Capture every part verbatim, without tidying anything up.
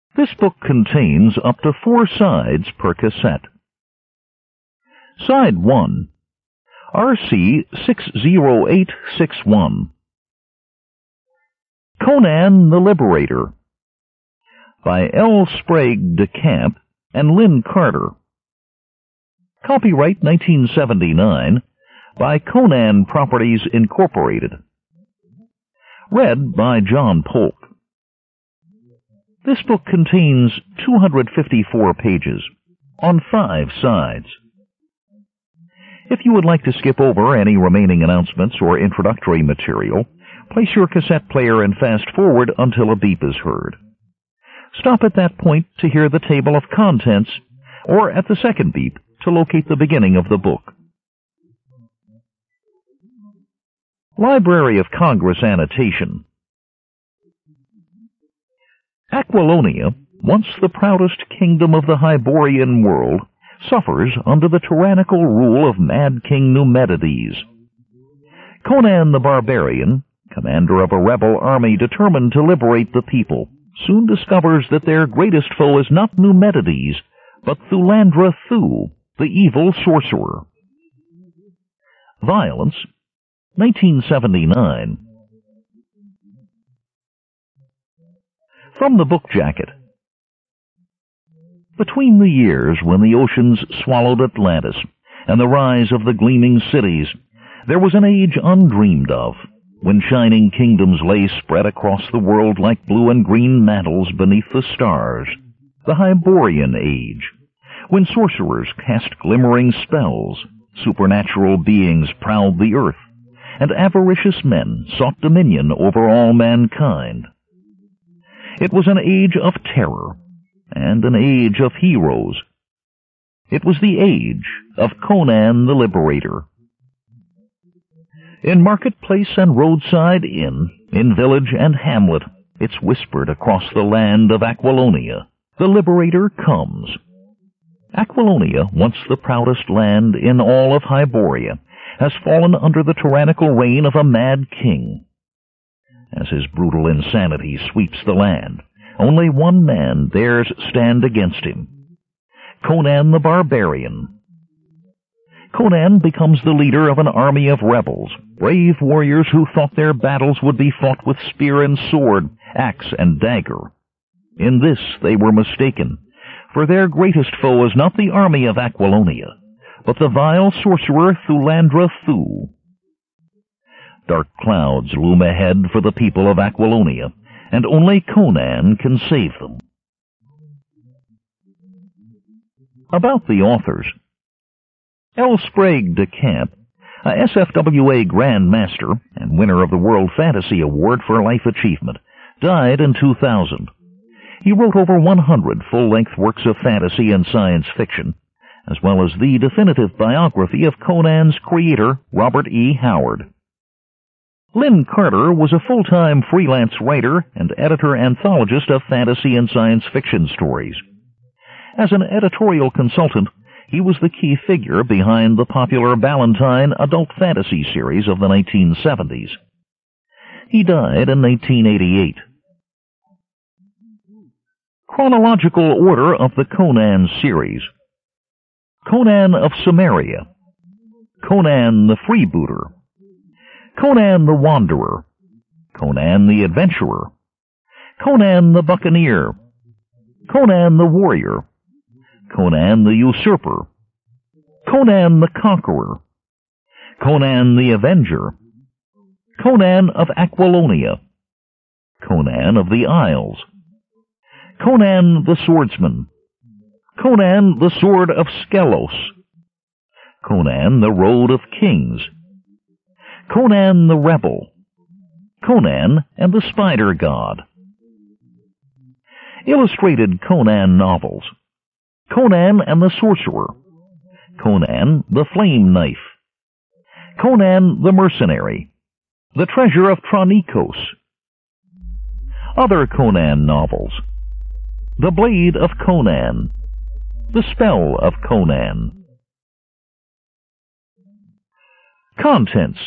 This book contains up to four sides per cassette. Side one, R C six zero eight six one. Conan the Liberator, by L. Sprague de Camp and Lynn Carter. Copyright nineteen seventy-nine by Conan Properties Incorporated. Read by John Polk. This book contains two hundred fifty-four pages on five sides. If you would like to skip over any remaining announcements or introductory material, place your cassette player and fast forward until a beep is heard. Stop at that point to hear the table of contents, or at the second beep to locate the beginning of the book. Library of Congress annotation. Aquilonia, once the proudest kingdom of the Hyborian world, suffers under the tyrannical rule of Mad King Numedides. Conan the Barbarian, commander of a rebel army determined to liberate the people, soon discovers that their greatest foe is not Numedides, but Thulandra Thu, the evil sorcerer. Violence, nineteen seventy-nine. From the book jacket. Between the years when the oceans swallowed Atlantis and the rise of the gleaming cities, there was an age undreamed of, when shining kingdoms lay spread across the world like blue and green mantles beneath the stars, the Hyborian Age, when sorcerers cast glimmering spells, supernatural beings prowled the earth, and avaricious men sought dominion over all mankind. It was an age of terror, and an age of heroes. It was the age of Conan the Liberator. In marketplace and roadside inn, in village and hamlet, it's whispered across the land of Aquilonia, the Liberator comes. Aquilonia, once the proudest land in all of Hyboria, has fallen under the tyrannical reign of a mad king. As his brutal insanity sweeps the land, only one man dares stand against him: Conan the Barbarian. Conan becomes the leader of an army of rebels, brave warriors who thought their battles would be fought with spear and sword, axe and dagger. In this they were mistaken, for their greatest foe is not the army of Aquilonia, but the vile sorcerer Thulandra Thu. Dark clouds loom ahead for the people of Aquilonia, and only Conan can save them. About the authors. L. Sprague de Camp, a S F W A Grand Master and winner of the World Fantasy Award for Life Achievement, died in two thousand. He wrote over one hundred full-length works of fantasy and science fiction, as well as the definitive biography of Conan's creator, Robert E. Howard. Lynn Carter was a full-time freelance writer and editor-anthologist of fantasy and science fiction stories. As an editorial consultant, he was the key figure behind the popular Ballantine adult fantasy series of the nineteen seventies. He died in nineteen eighty-eight. Chronological order of the Conan series. Conan of Samaria, Conan the Freebooter, Conan the Wanderer, Conan the Adventurer, Conan the Buccaneer, Conan the Warrior, Conan the Usurper, Conan the Conqueror, Conan the Avenger, Conan of Aquilonia, Conan of the Isles, Conan the Swordsman, Conan the Sword of Skelos, Conan the Road of Kings, Conan the Rebel, Conan and the Spider God. Illustrated Conan novels: Conan and the Sorcerer, Conan the Flame Knife, Conan the Mercenary, The Treasure of Tronikos. Other Conan novels: The Blade of Conan, The Spell of Conan. Contents.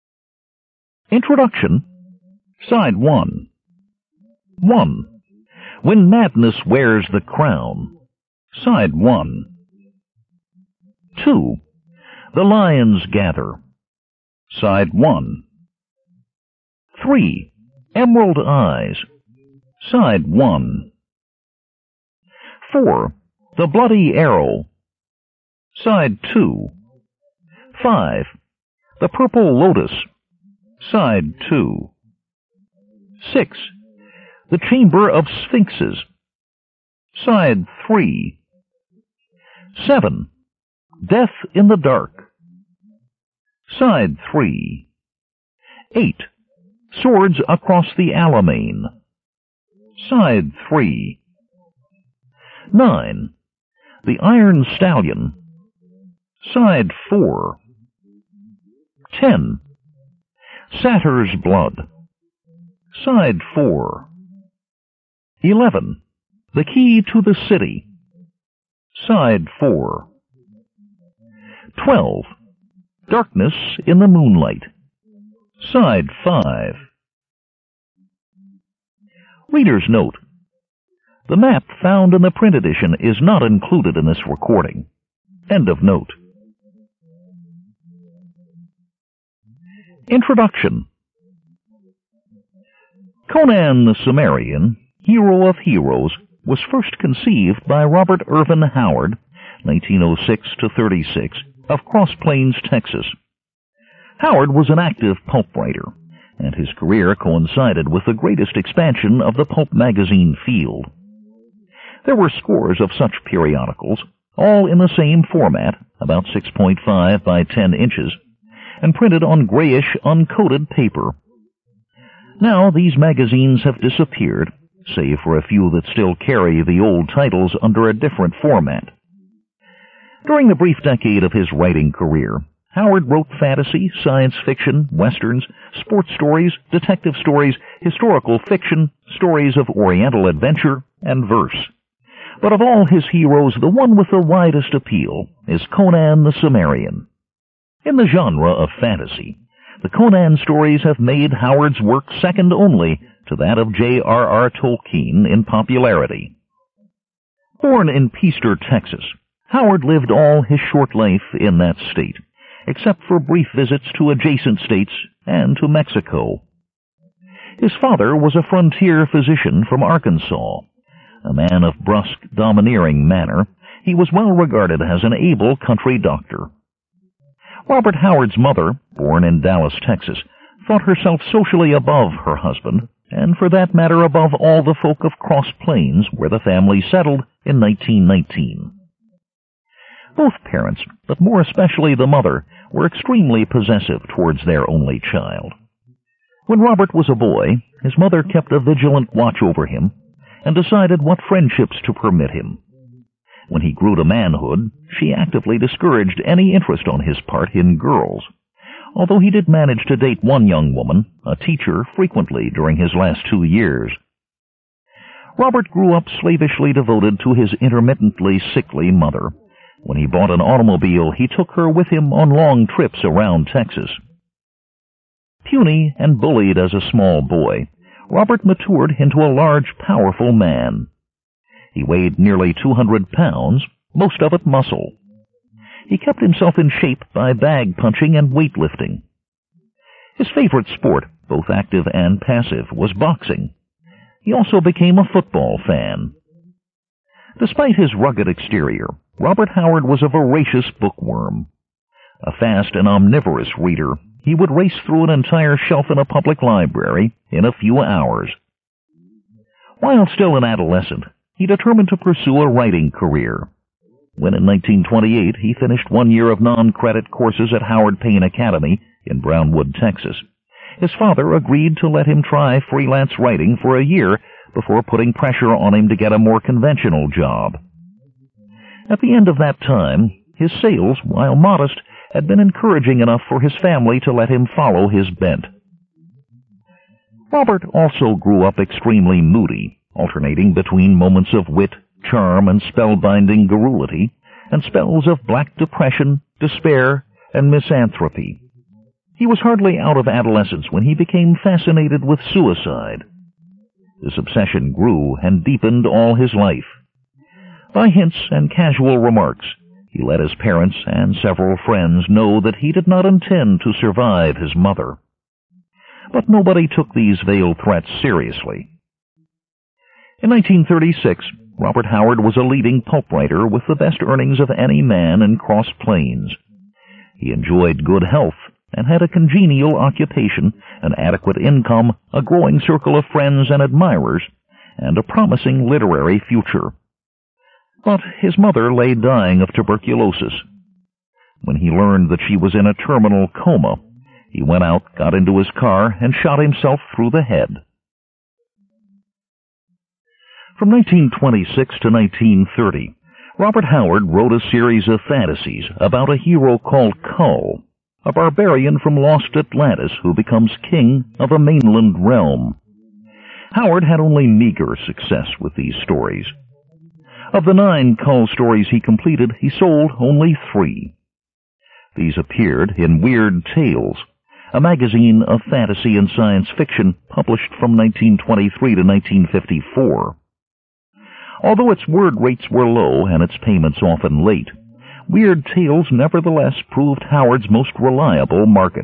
Introduction. Side one. one. When Madness Wears the Crown, Side one. two. The Lions Gather, Side one. three. Emerald Eyes, Side one. four. The Bloody Arrow, Side two. five. The Purple Lotus, Side two. six. The Chamber of Sphinxes, Side three. seven. Death in the Dark, Side three. eight. Swords Across the Alamein, Side three. nine. The Iron Stallion, Side four. ten. Satyr's Blood, Side four. eleven. The Key to the City, Side four. twelve. Darkness in the Moonlight, Side five. Reader's note: the map found in the print edition is not included in this recording. End of note. Introduction. Conan the Cimmerian, hero of heroes, was first conceived by Robert Irvin Howard, nineteen oh six to thirty-six, of Cross Plains, Texas. Howard was an active pulp writer, and his career coincided with the greatest expansion of the pulp magazine field. There were scores of such periodicals, all in the same format, about six point five by ten inches, and printed on grayish, uncoated paper. Now these magazines have disappeared, save for a few that still carry the old titles under a different format. During the brief decade of his writing career, Howard wrote fantasy, science fiction, westerns, sports stories, detective stories, historical fiction, stories of oriental adventure, and verse. But of all his heroes, the one with the widest appeal is Conan the Cimmerian. In the genre of fantasy, the Conan stories have made Howard's work second only to that of J R R Tolkien in popularity. Born in Peaster, Texas, Howard lived all his short life in that state, except for brief visits to adjacent states and to Mexico. His father was a frontier physician from Arkansas. A man of brusque, domineering manner, he was well regarded as an able country doctor. Robert Howard's mother, born in Dallas, Texas, thought herself socially above her husband, and for that matter above all the folk of Cross Plains, where the family settled in nineteen nineteen. Both parents, but more especially the mother, were extremely possessive towards their only child. When Robert was a boy, his mother kept a vigilant watch over him and decided what friendships to permit him. When he grew to manhood, she actively discouraged any interest on his part in girls, although he did manage to date one young woman, a teacher, frequently during his last two years. Robert grew up slavishly devoted to his intermittently sickly mother. When he bought an automobile, he took her with him on long trips around Texas. Puny and bullied as a small boy, Robert matured into a large, powerful man. He weighed nearly two hundred pounds, most of it muscle. He kept himself in shape by bag punching and weightlifting. His favorite sport, both active and passive, was boxing. He also became a football fan. Despite his rugged exterior, Robert Howard was a voracious bookworm. A fast and omnivorous reader, he would race through an entire shelf in a public library in a few hours. While still an adolescent, he determined to pursue a writing career. When in nineteen twenty-eight he finished one year of non-credit courses at Howard Payne Academy in Brownwood, Texas, his father agreed to let him try freelance writing for a year before putting pressure on him to get a more conventional job. At the end of that time, his sales, while modest, had been encouraging enough for his family to let him follow his bent. Robert also grew up extremely moody, alternating between moments of wit, charm, and spellbinding garrulity, and spells of black depression, despair, and misanthropy. He was hardly out of adolescence when he became fascinated with suicide. This obsession grew and deepened all his life. By hints and casual remarks, he let his parents and several friends know that he did not intend to survive his mother. But nobody took these veiled threats seriously. In nineteen thirty-six, Robert Howard was a leading pulp writer with the best earnings of any man in Cross Plains. He enjoyed good health and had a congenial occupation, an adequate income, a growing circle of friends and admirers, and a promising literary future. But his mother lay dying of tuberculosis. When he learned that she was in a terminal coma, he went out, got into his car, and shot himself through the head. From nineteen twenty-six to nineteen thirty, Robert Howard wrote a series of fantasies about a hero called Kull, a barbarian from lost Atlantis who becomes king of a mainland realm. Howard had only meager success with these stories. Of the nine Kull stories he completed, he sold only three. These appeared in Weird Tales, a magazine of fantasy and science fiction published from nineteen twenty-three to nineteen fifty-four. Although its word rates were low and its payments often late, Weird Tales nevertheless proved Howard's most reliable market.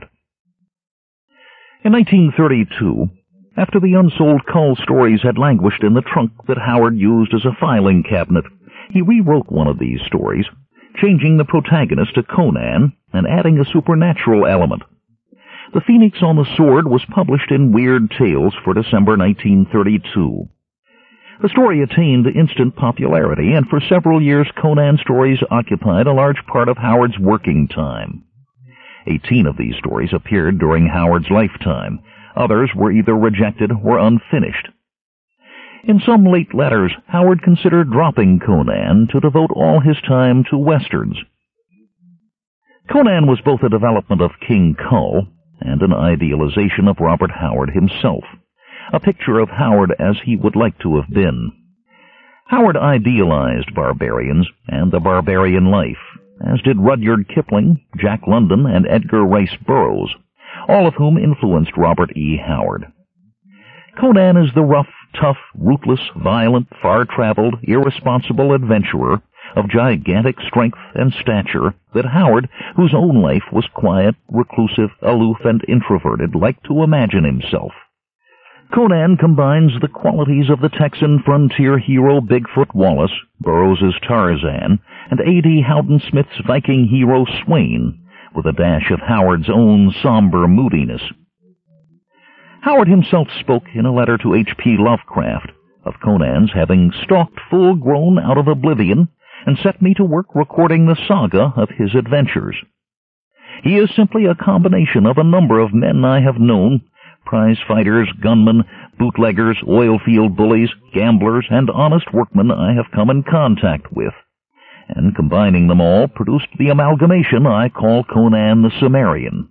In nineteen thirty-two, after the unsold Kull stories had languished in the trunk that Howard used as a filing cabinet, he rewrote one of these stories, changing the protagonist to Conan and adding a supernatural element. The Phoenix on the Sword was published in Weird Tales for December nineteen thirty-two. The story attained instant popularity, and for several years Conan stories occupied a large part of Howard's working time. Eighteen of these stories appeared during Howard's lifetime. Others were either rejected or unfinished. In some late letters, Howard considered dropping Conan to devote all his time to westerns. Conan was both a development of King Kull and an idealization of Robert Howard himself, a picture of Howard as he would like to have been. Howard idealized barbarians and the barbarian life, as did Rudyard Kipling, Jack London, and Edgar Rice Burroughs, all of whom influenced Robert E. Howard. Conan is the rough, tough, ruthless, violent, far-traveled, irresponsible adventurer of gigantic strength and stature that Howard, whose own life was quiet, reclusive, aloof, and introverted, liked to imagine himself. Conan combines the qualities of the Texan frontier hero Bigfoot Wallace, Burroughs' Tarzan, and A D Howden Smith's Viking hero Swain, with a dash of Howard's own somber moodiness. Howard himself spoke in a letter to H P Lovecraft of Conan's having stalked full-grown out of oblivion and set me to work recording the saga of his adventures. He is simply a combination of a number of men I have known, prize fighters, gunmen, bootleggers, oil field bullies, gamblers, and honest workmen I have come in contact with, and combining them all produced the amalgamation I call Conan the Cimmerian.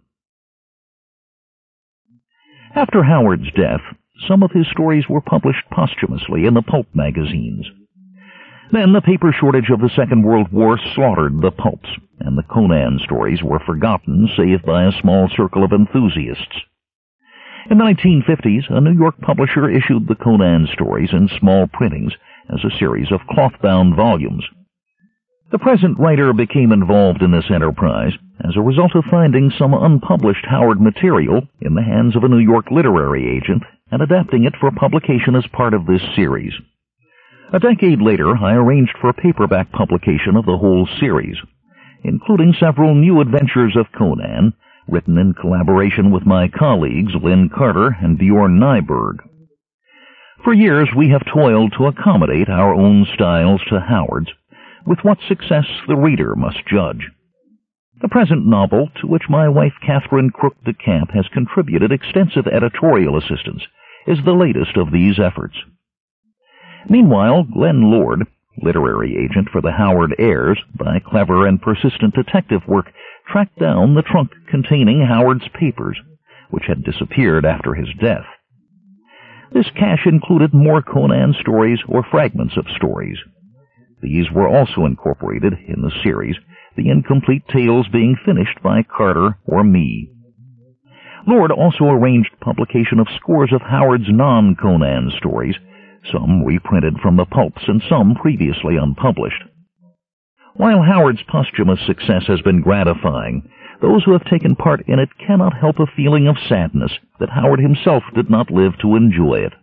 After Howard's death, some of his stories were published posthumously in the pulp magazines. Then the paper shortage of the Second World War slaughtered the pulps, and the Conan stories were forgotten save by a small circle of enthusiasts. In the nineteen fifties, a New York publisher issued the Conan stories in small printings as a series of cloth-bound volumes. The present writer became involved in this enterprise as a result of finding some unpublished Howard material in the hands of a New York literary agent and adapting it for publication as part of this series. A decade later, I arranged for a paperback publication of the whole series, including several new adventures of Conan, written in collaboration with my colleagues Lynn Carter and Bjorn Nyberg. For years we have toiled to accommodate our own styles to Howard's, with what success the reader must judge. The present novel, to which my wife Catherine Crook de Camp has contributed extensive editorial assistance, is the latest of these efforts. Meanwhile, Glenn Lord, literary agent for the Howard heirs, by clever and persistent detective work, tracked down the trunk containing Howard's papers, which had disappeared after his death. This cache included more Conan stories or fragments of stories. These were also incorporated in the series, the incomplete tales being finished by Carter or me. Lord also arranged publication of scores of Howard's non-Conan stories, some reprinted from the pulps and some previously unpublished. While Howard's posthumous success has been gratifying, those who have taken part in it cannot help a feeling of sadness that Howard himself did not live to enjoy it.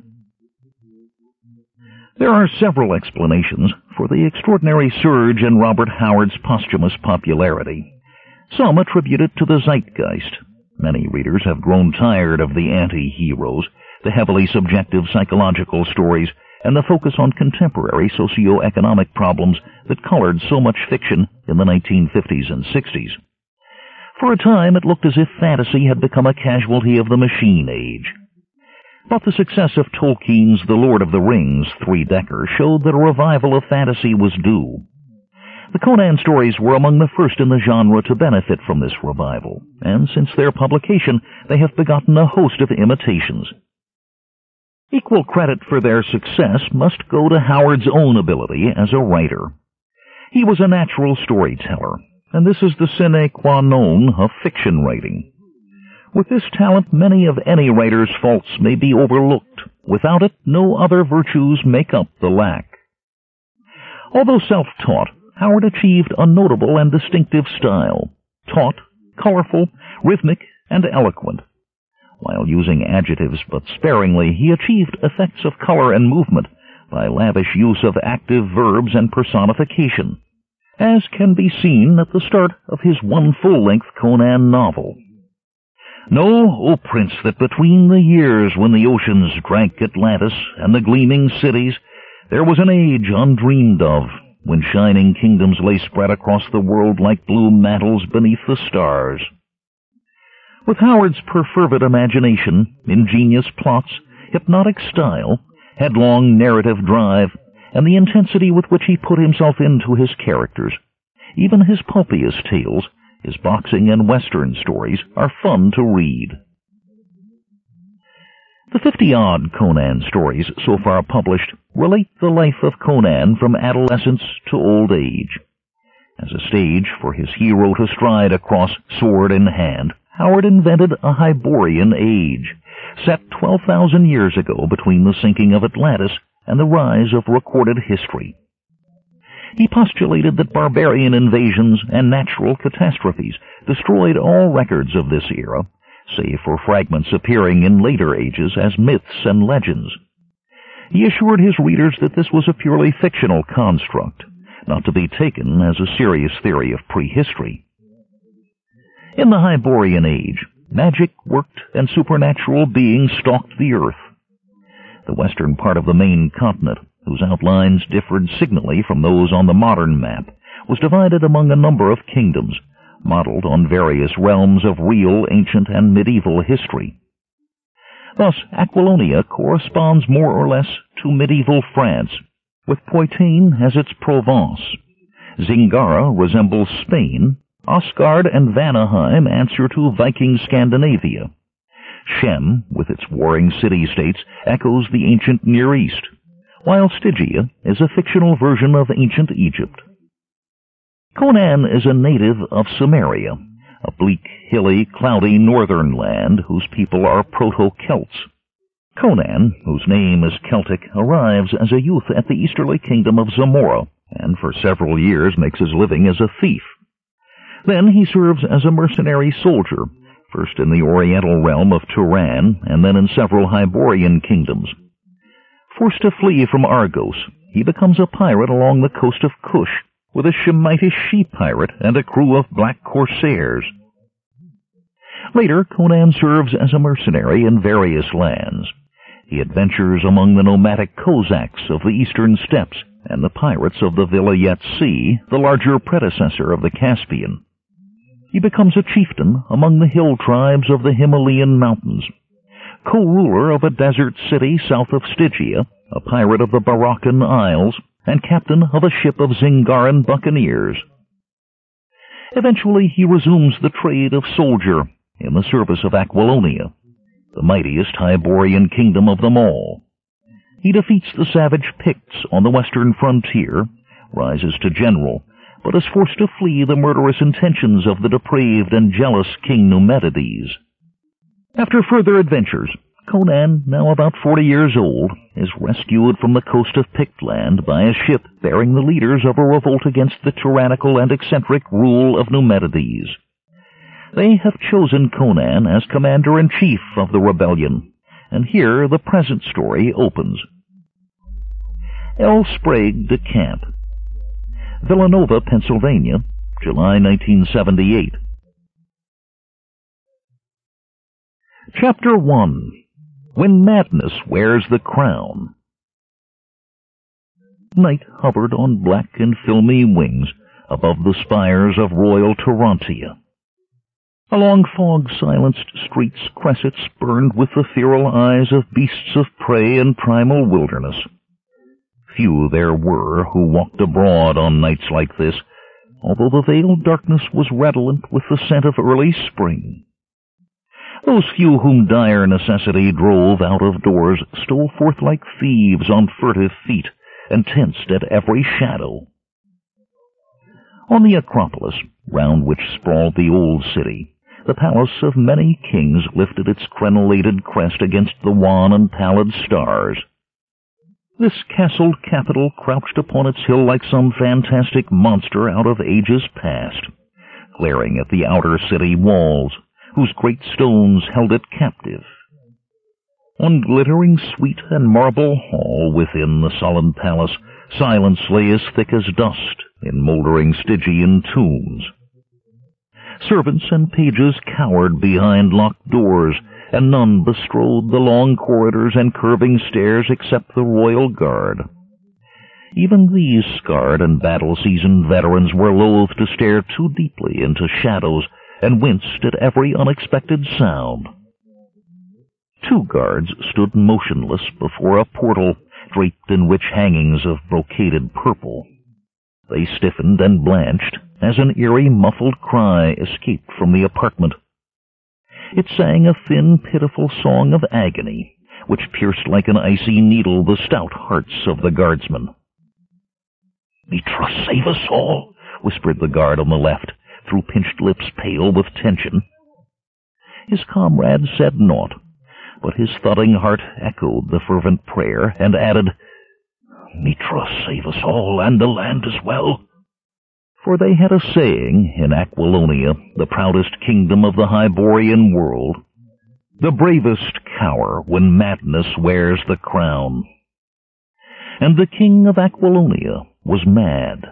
There are several explanations for the extraordinary surge in Robert Howard's posthumous popularity. Some attribute it to the zeitgeist. Many readers have grown tired of the anti-heroes, the heavily subjective psychological stories, and the focus on contemporary socio-economic problems that colored so much fiction in the nineteen fifties and sixties. For a time, it looked as if fantasy had become a casualty of the machine age. But the success of Tolkien's The Lord of the Rings three-decker showed that a revival of fantasy was due. The Conan stories were among the first in the genre to benefit from this revival, and since their publication, they have begotten a host of imitations. Equal credit for their success must go to Howard's own ability as a writer. He was a natural storyteller, and this is the sine qua non of fiction writing. With this talent, many of any writer's faults may be overlooked. Without it, no other virtues make up the lack. Although self-taught, Howard achieved a notable and distinctive style, taut, colorful, rhythmic, and eloquent. While using adjectives but sparingly, he achieved effects of color and movement by lavish use of active verbs and personification, as can be seen at the start of his one full-length Conan novel. Know, O Prince, that between the years when the oceans drank Atlantis and the gleaming cities, there was an age undreamed of, when shining kingdoms lay spread across the world like blue mantles beneath the stars. With Howard's perfervid imagination, ingenious plots, hypnotic style, headlong narrative drive, and the intensity with which he put himself into his characters, even his pulpiest tales, his boxing and western stories, are fun to read. The fifty-odd Conan stories so far published relate the life of Conan from adolescence to old age. As a stage for his hero to stride across sword in hand, Howard invented a Hyborian age, set twelve thousand years ago between the sinking of Atlantis and the rise of recorded history. He postulated that barbarian invasions and natural catastrophes destroyed all records of this era, save for fragments appearing in later ages as myths and legends. He assured his readers that this was a purely fictional construct, not to be taken as a serious theory of prehistory. In the Hyborian age, magic worked and supernatural beings stalked the earth. The western part of the main continent, whose outlines differed signally from those on the modern map, was divided among a number of kingdoms, modeled on various realms of real, ancient, and medieval history. Thus, Aquilonia corresponds more or less to medieval France, with Poitou as its Provence. Zingara resembles Spain. Asgard and Vanaheim answer to Viking Scandinavia. Shem, with its warring city-states, echoes the ancient Near East, while Stygia is a fictional version of ancient Egypt. Conan is a native of Cimmeria, a bleak, hilly, cloudy northern land whose people are Proto-Celts. Conan, whose name is Celtic, arrives as a youth at the easterly kingdom of Zamora, and for several years makes his living as a thief. Then he serves as a mercenary soldier, first in the oriental realm of Turan, and then in several Hyborian kingdoms. Forced to flee from Argos, he becomes a pirate along the coast of Kush, with a Shemitish she-pirate and a crew of black corsairs. Later, Conan serves as a mercenary in various lands. He adventures among the nomadic Cossacks of the eastern steppes and the pirates of the Vilayet Sea, the larger predecessor of the Caspian. He becomes a chieftain among the hill tribes of the Himalayan mountains, co-ruler of a desert city south of Stygia, a pirate of the Baroccan Isles, and captain of a ship of Zingaran buccaneers. Eventually he resumes the trade of soldier in the service of Aquilonia, the mightiest Hyborian kingdom of them all. He defeats the savage Picts on the western frontier, rises to general, but is forced to flee the murderous intentions of the depraved and jealous King Numedides. After further adventures, Conan, now about forty years old, is rescued from the coast of Pictland by a ship bearing the leaders of a revolt against the tyrannical and eccentric rule of Numedides. They have chosen Conan as commander-in-chief of the rebellion, and here the present story opens. L. Sprague de Camp, Villanova, Pennsylvania, July nineteen seventy-eight. Chapter one. When Madness Wears the Crown. Night hovered on black and filmy wings above the spires of royal Torontia. Along fog-silenced streets cressets burned with the feral eyes of beasts of prey and primal wilderness. Few there were who walked abroad on nights like this, although the veiled darkness was redolent with the scent of early spring. Those few whom dire necessity drove out of doors stole forth like thieves on furtive feet, and tensed at every shadow. On the Acropolis, round which sprawled the old city, the palace of many kings lifted its crenellated crest against the wan and pallid stars. This castled capital crouched upon its hill like some fantastic monster out of ages past, glaring at the outer city walls, whose great stones held it captive. On glittering suite and marble hall within the sullen palace, silence lay as thick as dust in mouldering Stygian tombs. Servants and pages cowered behind locked doors, and none bestrode the long corridors and curving stairs except the royal guard. Even these scarred and battle-seasoned veterans were loath to stare too deeply into shadows, and winced at every unexpected sound. Two guards stood motionless before a portal draped in rich hangings of brocaded purple. They stiffened and blanched as an eerie, muffled cry escaped from the apartment. It sang a thin, pitiful song of agony, which pierced like an icy needle the stout hearts of the guardsmen. "Mitra, save us all," whispered the guard on the left, through pinched lips pale with tension. His comrade said naught, but his thudding heart echoed the fervent prayer, and added, "Mitra, save us all, and the land as well." For they had a saying in Aquilonia, the proudest kingdom of the Hyborian world, "The bravest cower when madness wears the crown." And the king of Aquilonia was mad.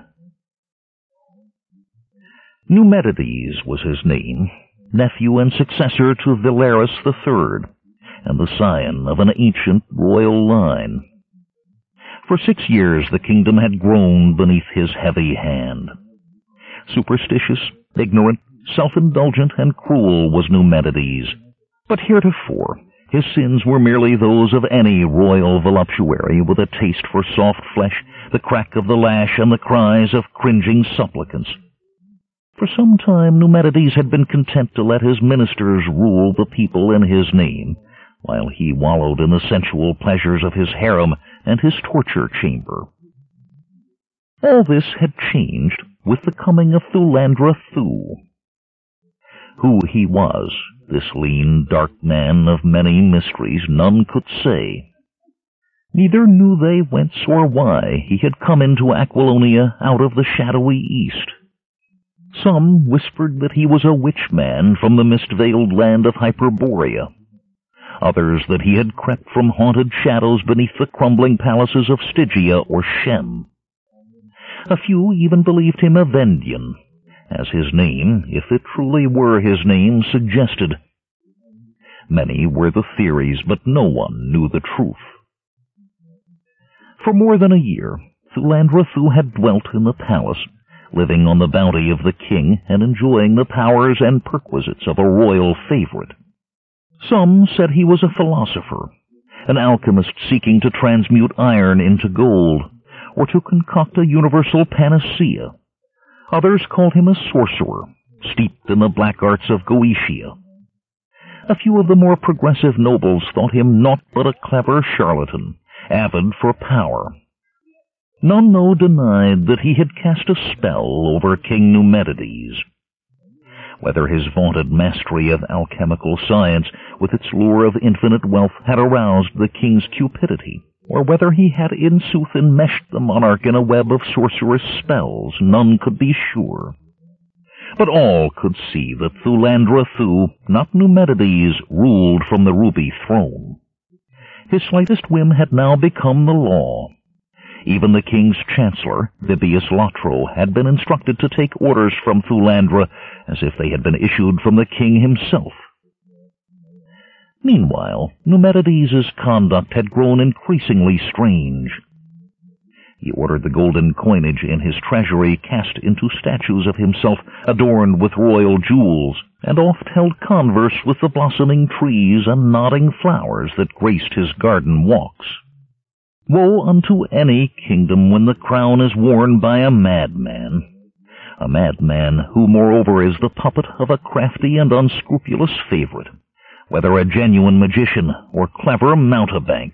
Numedides was his name, nephew and successor to Valeris the Third, and the scion of an ancient royal line. For six years the kingdom had groaned beneath his heavy hand. Superstitious, ignorant, self-indulgent, and cruel was Numedides, but heretofore his sins were merely those of any royal voluptuary with a taste for soft flesh, the crack of the lash, and the cries of cringing supplicants. For some time Numedides had been content to let his ministers rule the people in his name, while he wallowed in the sensual pleasures of his harem and his torture chamber. All this had changed with the coming of Thulandra Thu. Who he was, this lean, dark man of many mysteries, none could say. Neither knew they whence or why he had come into Aquilonia out of the shadowy east. Some whispered that he was a witch-man from the mist-veiled land of Hyperborea. Others that he had crept from haunted shadows beneath the crumbling palaces of Stygia or Shem. A few even believed him a Vendian, as his name, if it truly were his name, suggested. Many were the theories, but no one knew the truth. For more than a year, Thulandra Thu had dwelt in the palace, living on the bounty of the king and enjoying the powers and perquisites of a royal favorite. Some said he was a philosopher, an alchemist seeking to transmute iron into gold, or to concoct a universal panacea. Others called him a sorcerer, steeped in the black arts of Goetia. A few of the more progressive nobles thought him naught but a clever charlatan, avid for power. None, though, denied that he had cast a spell over King Numedides. whether his vaunted mastery of alchemical science with its lure of infinite wealth had aroused the king's cupidity, or whether he had in sooth enmeshed the monarch in a web of sorcerous spells, none could be sure. But all could see that Thulandra Thu, not Numedides, ruled from the ruby throne. His slightest whim had now become the law. Even the king's chancellor, Bibius Latro, had been instructed to take orders from Thulandra as if they had been issued from the king himself. Meanwhile, Numedides' conduct had grown increasingly strange. He ordered the golden coinage in his treasury cast into statues of himself adorned with royal jewels, and oft held converse with the blossoming trees and nodding flowers that graced his garden walks. Woe unto any kingdom when the crown is worn by a madman, a madman who moreover is the puppet of a crafty and unscrupulous favorite, whether a genuine magician or clever mountebank.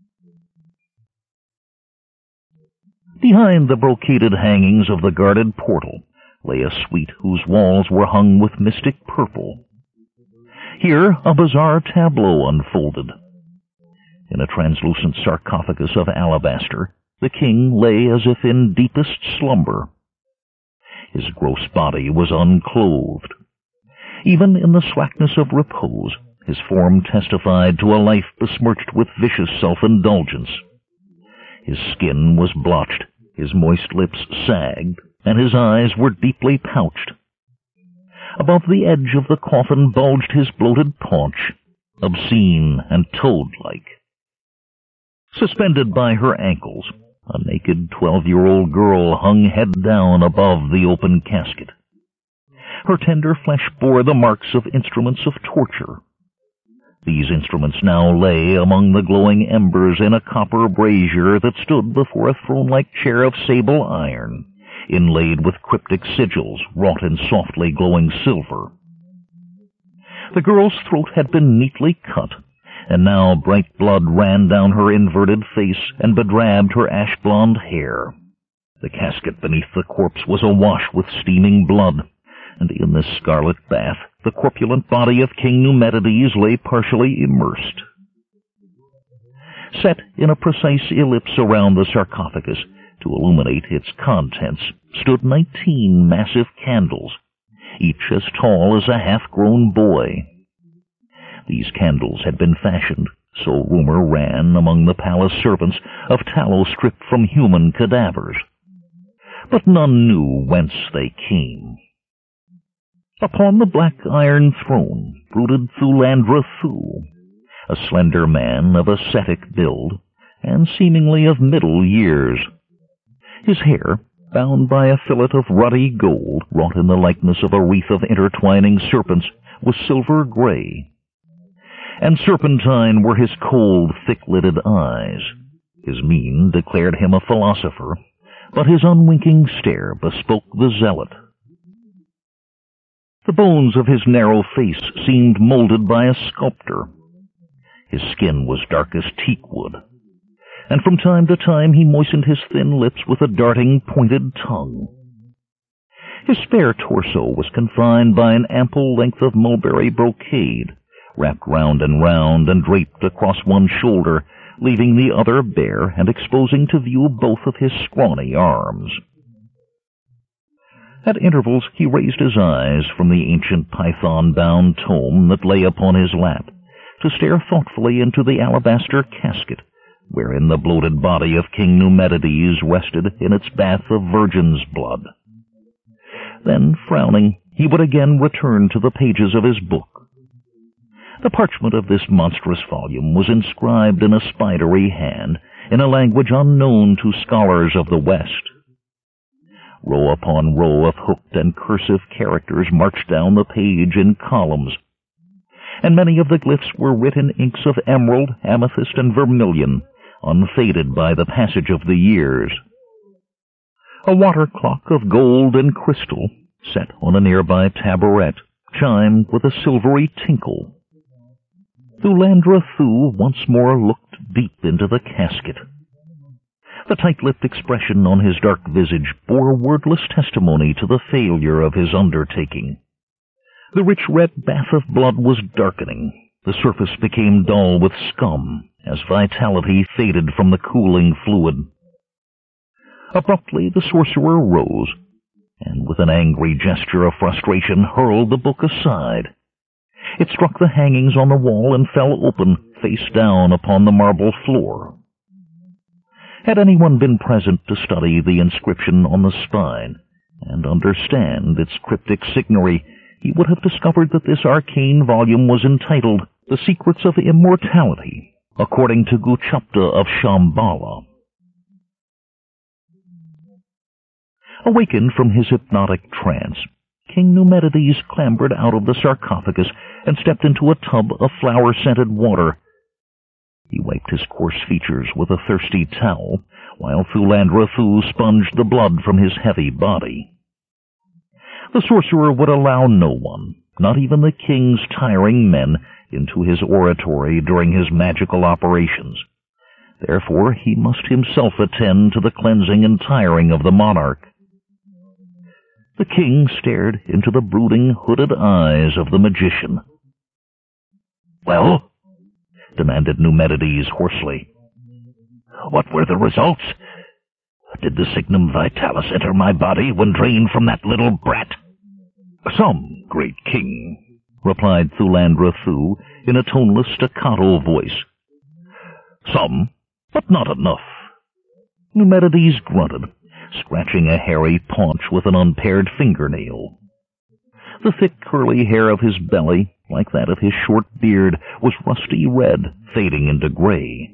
Behind the brocaded hangings of the guarded portal lay a suite whose walls were hung with mystic purple. Here a bizarre tableau unfolded. In a translucent sarcophagus of alabaster, the king lay as if in deepest slumber. His gross body was unclothed. Even in the slackness of repose, his form testified to a life besmirched with vicious self-indulgence. His skin was blotched, his moist lips sagged, and his eyes were deeply pouched. Above the edge of the coffin bulged his bloated paunch, obscene and toad-like. Suspended by her ankles, a naked twelve-year-old girl hung head down above the open casket. Her tender flesh bore the marks of instruments of torture. These instruments now lay among the glowing embers in a copper brazier that stood before a throne-like chair of sable iron, inlaid with cryptic sigils wrought in softly glowing silver. The girl's throat had been neatly cut, and now bright blood ran down her inverted face and bedrabbed her ash-blonde hair. The casket beneath the corpse was awash with steaming blood, and in this scarlet bath the corpulent body of King Numedides lay partially immersed. Set in a precise ellipse around the sarcophagus, to illuminate its contents, stood nineteen massive candles, each as tall as a half-grown boy. These candles had been fashioned, so rumor ran among the palace servants, of tallow stripped from human cadavers. But none knew whence they came. Upon the black iron throne brooded Thulandra Thu, a slender man of ascetic build, and seemingly of middle years. His hair, bound by a fillet of ruddy gold wrought in the likeness of a wreath of intertwining serpents, was silver gray. And serpentine were his cold, thick-lidded eyes. His mien declared him a philosopher, but his unwinking stare bespoke the zealot. The bones of his narrow face seemed molded by a sculptor. His skin was dark as teakwood, and from time to time he moistened his thin lips with a darting, pointed tongue. His spare torso was confined by an ample length of mulberry brocade, wrapped round and round and draped across one shoulder, leaving the other bare and exposing to view both of his scrawny arms. At intervals he raised his eyes from the ancient python-bound tome that lay upon his lap, to stare thoughtfully into the alabaster casket, wherein the bloated body of King Numedides rested in its bath of virgin's blood. Then, frowning, he would again return to the pages of his book. The parchment of this monstrous volume was inscribed in a spidery hand, in a language unknown to scholars of the West. Row upon row of hooked and cursive characters marched down the page in columns, and many of the glyphs were written in inks of emerald, amethyst, and vermilion, unfaded by the passage of the years. A water clock of gold and crystal, set on a nearby taboret, chimed with a silvery tinkle. Thulandra Thu once more looked deep into the casket. The tight-lipped expression on his dark visage bore wordless testimony to the failure of his undertaking. The rich red bath of blood was darkening. The surface became dull with scum as vitality faded from the cooling fluid. Abruptly the sorcerer rose, and with an angry gesture of frustration hurled the book aside. It struck the hangings on the wall and fell open, face down upon the marble floor. Had anyone been present to study the inscription on the spine and understand its cryptic signery, he would have discovered that this arcane volume was entitled The Secrets of Immortality, according to Guchupta of Shambhala. Awakened from his hypnotic trance, King Numedides clambered out of the sarcophagus and stepped into a tub of flower-scented water. He wiped his coarse features with a thirsty towel, while Thulandra Thu sponged the blood from his heavy body. The sorcerer would allow no one, not even the king's tiring men, into his oratory during his magical operations. Therefore he must himself attend to the cleansing and tiring of the monarch. The king stared into the brooding, hooded eyes of the magician. "Well?" demanded Numedides hoarsely. "What were the results? Did the signum vitalis enter my body when drained from that little brat?" "Some, great king," replied Thulandra Thu in a toneless staccato voice. "Some, but not enough." Numedides grunted, scratching a hairy paunch with an unpared fingernail. The thick curly hair of his belly, like that of his short beard, was rusty red, fading into gray.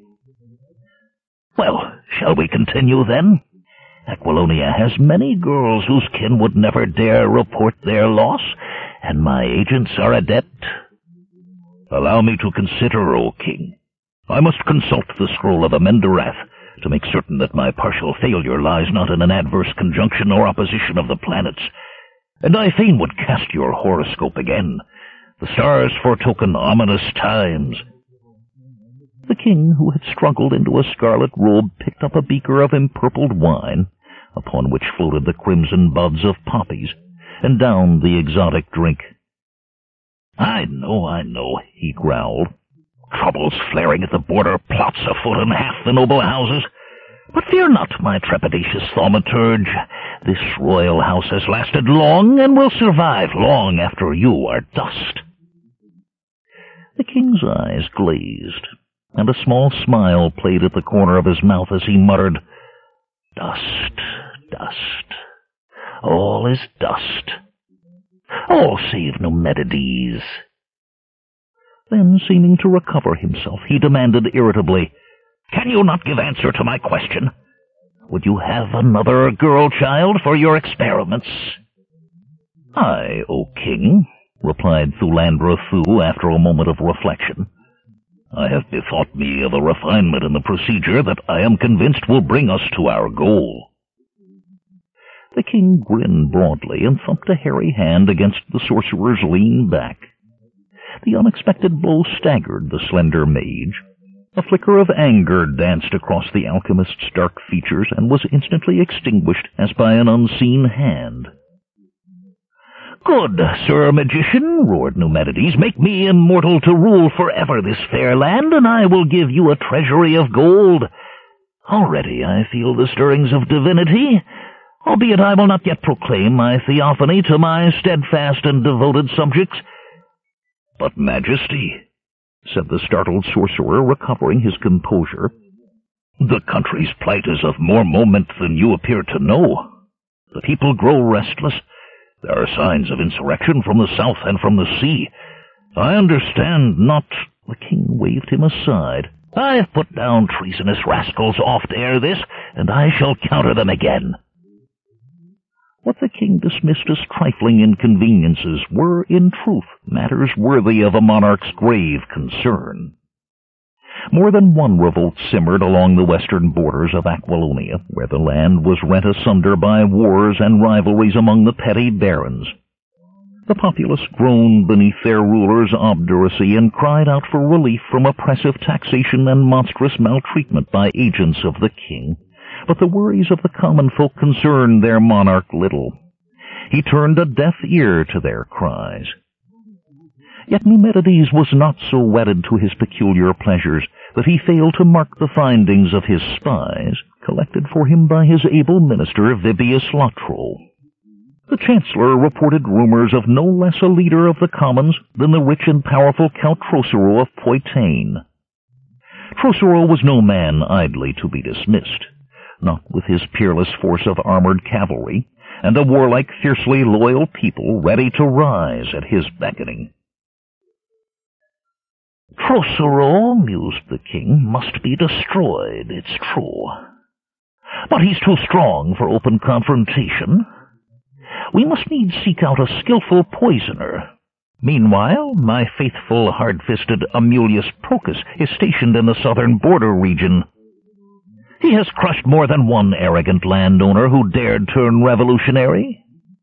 "Well, shall we continue then? Aquilonia has many girls whose kin would never dare report their loss, and my agents are adept." "Allow me to consider, O king. I must consult the scroll of Amendeраth to make certain that my partial failure lies not in an adverse conjunction or opposition of the planets. And I fain would cast your horoscope again. The stars foretoken ominous times." The king, who had struggled into a scarlet robe, picked up a beaker of empurpled wine, upon which floated the crimson buds of poppies, and downed the exotic drink. "I know, I know," he growled. "Troubles flaring at the border, plots afoot in half the noble houses. But fear not, my trepidatious thaumaturge. This royal house has lasted long and will survive long after you are dust." The king's eyes glazed, and a small smile played at the corner of his mouth as he muttered, "Dust, dust. All is dust. All save Numedides." Then, seeming to recover himself, he demanded irritably, "Can you not give answer to my question? Would you have another girl-child for your experiments?" "Aye, O king," replied Thulandra Thu after a moment of reflection. "I have bethought me of a refinement in the procedure that I am convinced will bring us to our goal." The king grinned broadly and thumped a hairy hand against the sorcerer's lean back. The unexpected blow staggered the slender mage. A flicker of anger danced across the alchemist's dark features and was instantly extinguished as by an unseen hand. "Good, Sir Magician," roared Numedides, "make me immortal to rule forever this fair land, and I will give you a treasury of gold. Already I feel the stirrings of divinity, albeit I will not yet proclaim my theophany to my steadfast and devoted subjects." "But, Majesty," said the startled sorcerer, recovering his composure, "the country's plight is of more moment than you appear to know. The people grow restless. There are signs of insurrection from the south and from the sea. I understand not—" The king waved him aside. "I've put down treasonous rascals oft ere this, and I shall counter them again." What the king dismissed as trifling inconveniences were, in truth, matters worthy of a monarch's grave concern. More than one revolt simmered along the western borders of Aquilonia, where the land was rent asunder by wars and rivalries among the petty barons. The populace groaned beneath their rulers' obduracy and cried out for relief from oppressive taxation and monstrous maltreatment by agents of the king. But the worries of the common folk concerned their monarch little. He turned a deaf ear to their cries. Yet Numerides was not so wedded to his peculiar pleasures that he failed to mark the findings of his spies, collected for him by his able minister Vibius Latro. The chancellor reported rumors of no less a leader of the commons than the rich and powerful Count Trosero of Poitain. Trosero was no man idly to be dismissed, not with his peerless force of armored cavalry, and a warlike, fiercely loyal people ready to rise at his beckoning. Trosero, mused the king, must be destroyed, it's true. But he's too strong for open confrontation. We must needs seek out a skilful poisoner. Meanwhile, my faithful, hard-fisted Amulius Procus is stationed in the southern border region. He has crushed more than one arrogant landowner who dared turn revolutionary.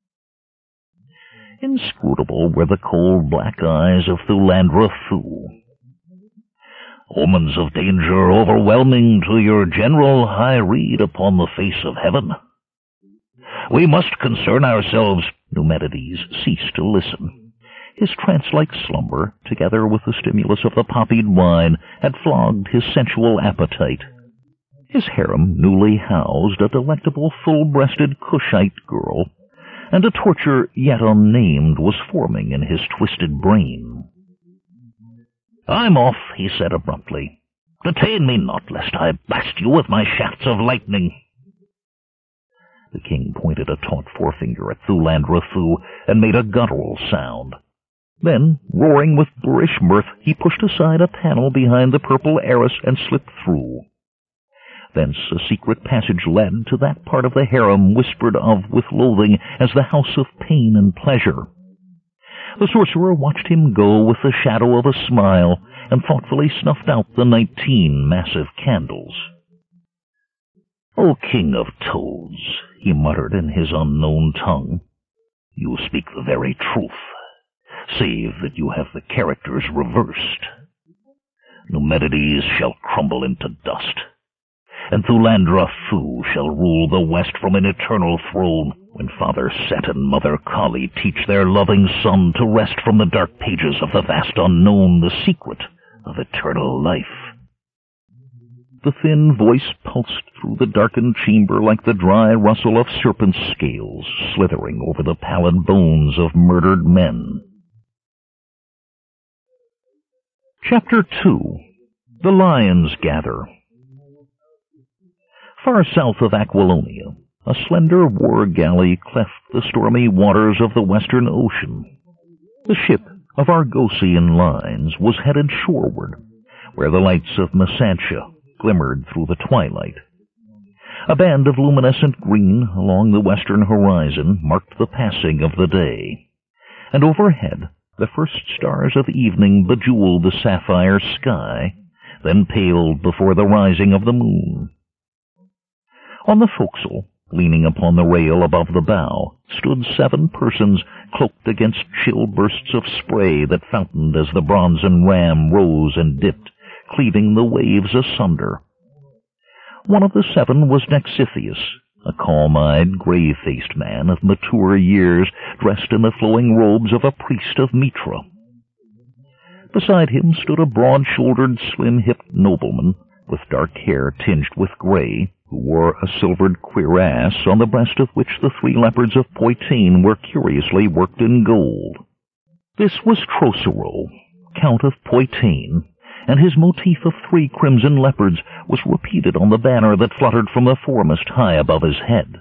Inscrutable were the cold black eyes of Thulandra Thu. Omens of danger overwhelming to your general I read upon the face of heaven. We must concern ourselves. Numerides ceased to listen. His trance-like slumber, together with the stimulus of the poppied wine, had flogged his sensual appetite. His harem newly housed a delectable full-breasted Cushite girl, and a torture yet unnamed was forming in his twisted brain. "I'm off," he said abruptly. "Detain me not, lest I blast you with my shafts of lightning." The king pointed a taut forefinger at Thulandra Thu and made a guttural sound. Then, roaring with boorish mirth, he pushed aside a panel behind the purple arras and slipped through. Thence a secret passage led to that part of the harem whispered of with loathing as the house of pain and pleasure. The sorcerer watched him go with the shadow of a smile and thoughtfully snuffed out the nineteen massive candles. "O king of toads," he muttered in his unknown tongue, "you speak the very truth, save that you have the characters reversed. Numerides shall crumble into dust, and Thulandra Thu shall rule the West from an eternal throne when Father Set and Mother Kali teach their loving son to wrest from the dark pages of the vast unknown the secret of eternal life." The thin voice pulsed through the darkened chamber like the dry rustle of serpent scales slithering over the pallid bones of murdered men. Chapter two. The Lions Gather. Far south of Aquilonia, a slender war galley cleft the stormy waters of the western ocean. The ship of Argosian lines was headed shoreward, where the lights of Messantia glimmered through the twilight. A band of luminescent green along the western horizon marked the passing of the day, and overhead the first stars of evening bejeweled the sapphire sky, then paled before the rising of the moon. On the forecastle, leaning upon the rail above the bow, stood seven persons cloaked against chill bursts of spray that fountained as the bronzen ram rose and dipped, cleaving the waves asunder. One of the seven was Naxithius, a calm-eyed, grave-faced man of mature years, dressed in the flowing robes of a priest of Mitra. Beside him stood a broad-shouldered, slim-hipped nobleman, with dark hair tinged with gray, who wore a silvered cuirass on the breast of which the three leopards of Poitain were curiously worked in gold. This was Trosero, Count of Poitain, and his motif of three crimson leopards was repeated on the banner that fluttered from the foremast high above his head.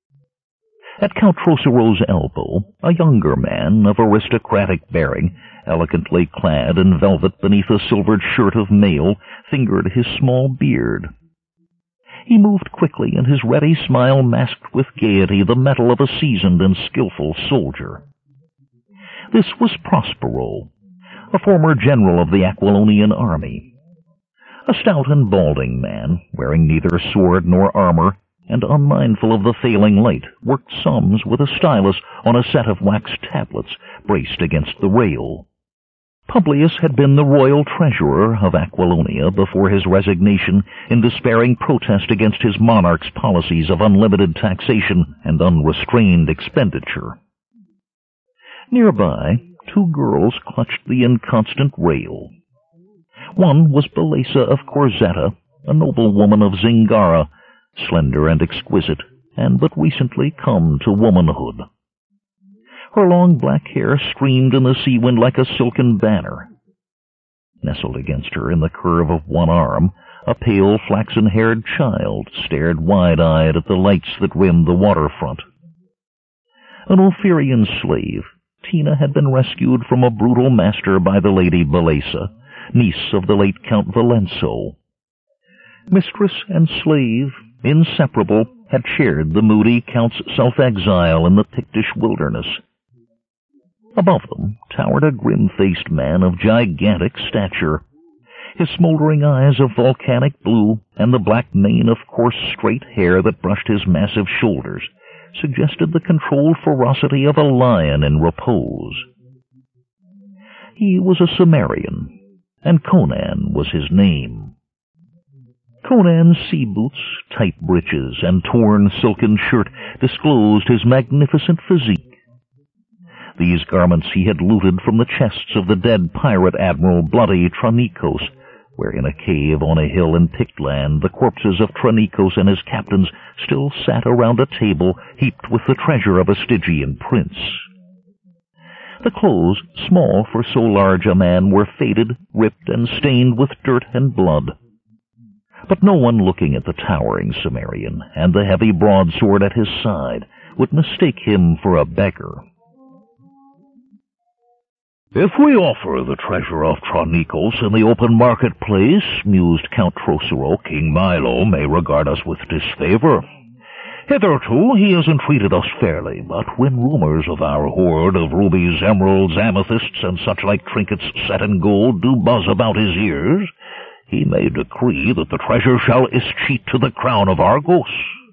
At Count Trosero's elbow, a younger man of aristocratic bearing, elegantly clad in velvet beneath a silvered shirt of mail, fingered his small beard. He moved quickly, and his ready smile masked with gaiety the mettle of a seasoned and skilful soldier. This was Prospero, a former general of the Aquilonian army. A stout and balding man, wearing neither sword nor armor, and unmindful of the failing light, worked sums with a stylus on a set of wax tablets braced against the rail. Publius had been the royal treasurer of Aquilonia before his resignation in despairing protest against his monarch's policies of unlimited taxation and unrestrained expenditure. Nearby, two girls clutched the inconstant rail. One was Belesa of Corzetta, a noblewoman of Zingara, slender and exquisite, and but recently come to womanhood. Her long black hair streamed in the sea wind like a silken banner. Nestled against her in the curve of one arm, a pale, flaxen-haired child stared wide-eyed at the lights that rimmed the waterfront. An Ophirian slave, Tina had been rescued from a brutal master by the Lady Belesa, niece of the late Count Valenzo. Mistress and slave, inseparable, had shared the moody Count's self-exile in the Pictish wilderness. Above them towered a grim-faced man of gigantic stature. His smoldering eyes of volcanic blue and the black mane of coarse straight hair that brushed his massive shoulders suggested the controlled ferocity of a lion in repose. He was a Cimmerian, and Conan was his name. Conan's sea boots, tight breeches, and torn silken shirt disclosed his magnificent physique. These garments he had looted from the chests of the dead pirate admiral Bloody Tronikos, where in a cave on a hill in Pictland the corpses of Tronikos and his captains still sat around a table heaped with the treasure of a Stygian prince. The clothes, small for so large a man, were faded, ripped, and stained with dirt and blood. But no one looking at the towering Cimmerian and the heavy broadsword at his side would mistake him for a beggar. "If we offer the treasure of Tronikos in the open marketplace," mused Count Trocero, "King Milo may regard us with disfavor. Hitherto he has entreated us fairly, but when rumors of our hoard of rubies, emeralds, amethysts, and such-like trinkets set in gold do buzz about his ears, he may decree that the treasure shall escheat to the crown of Argos."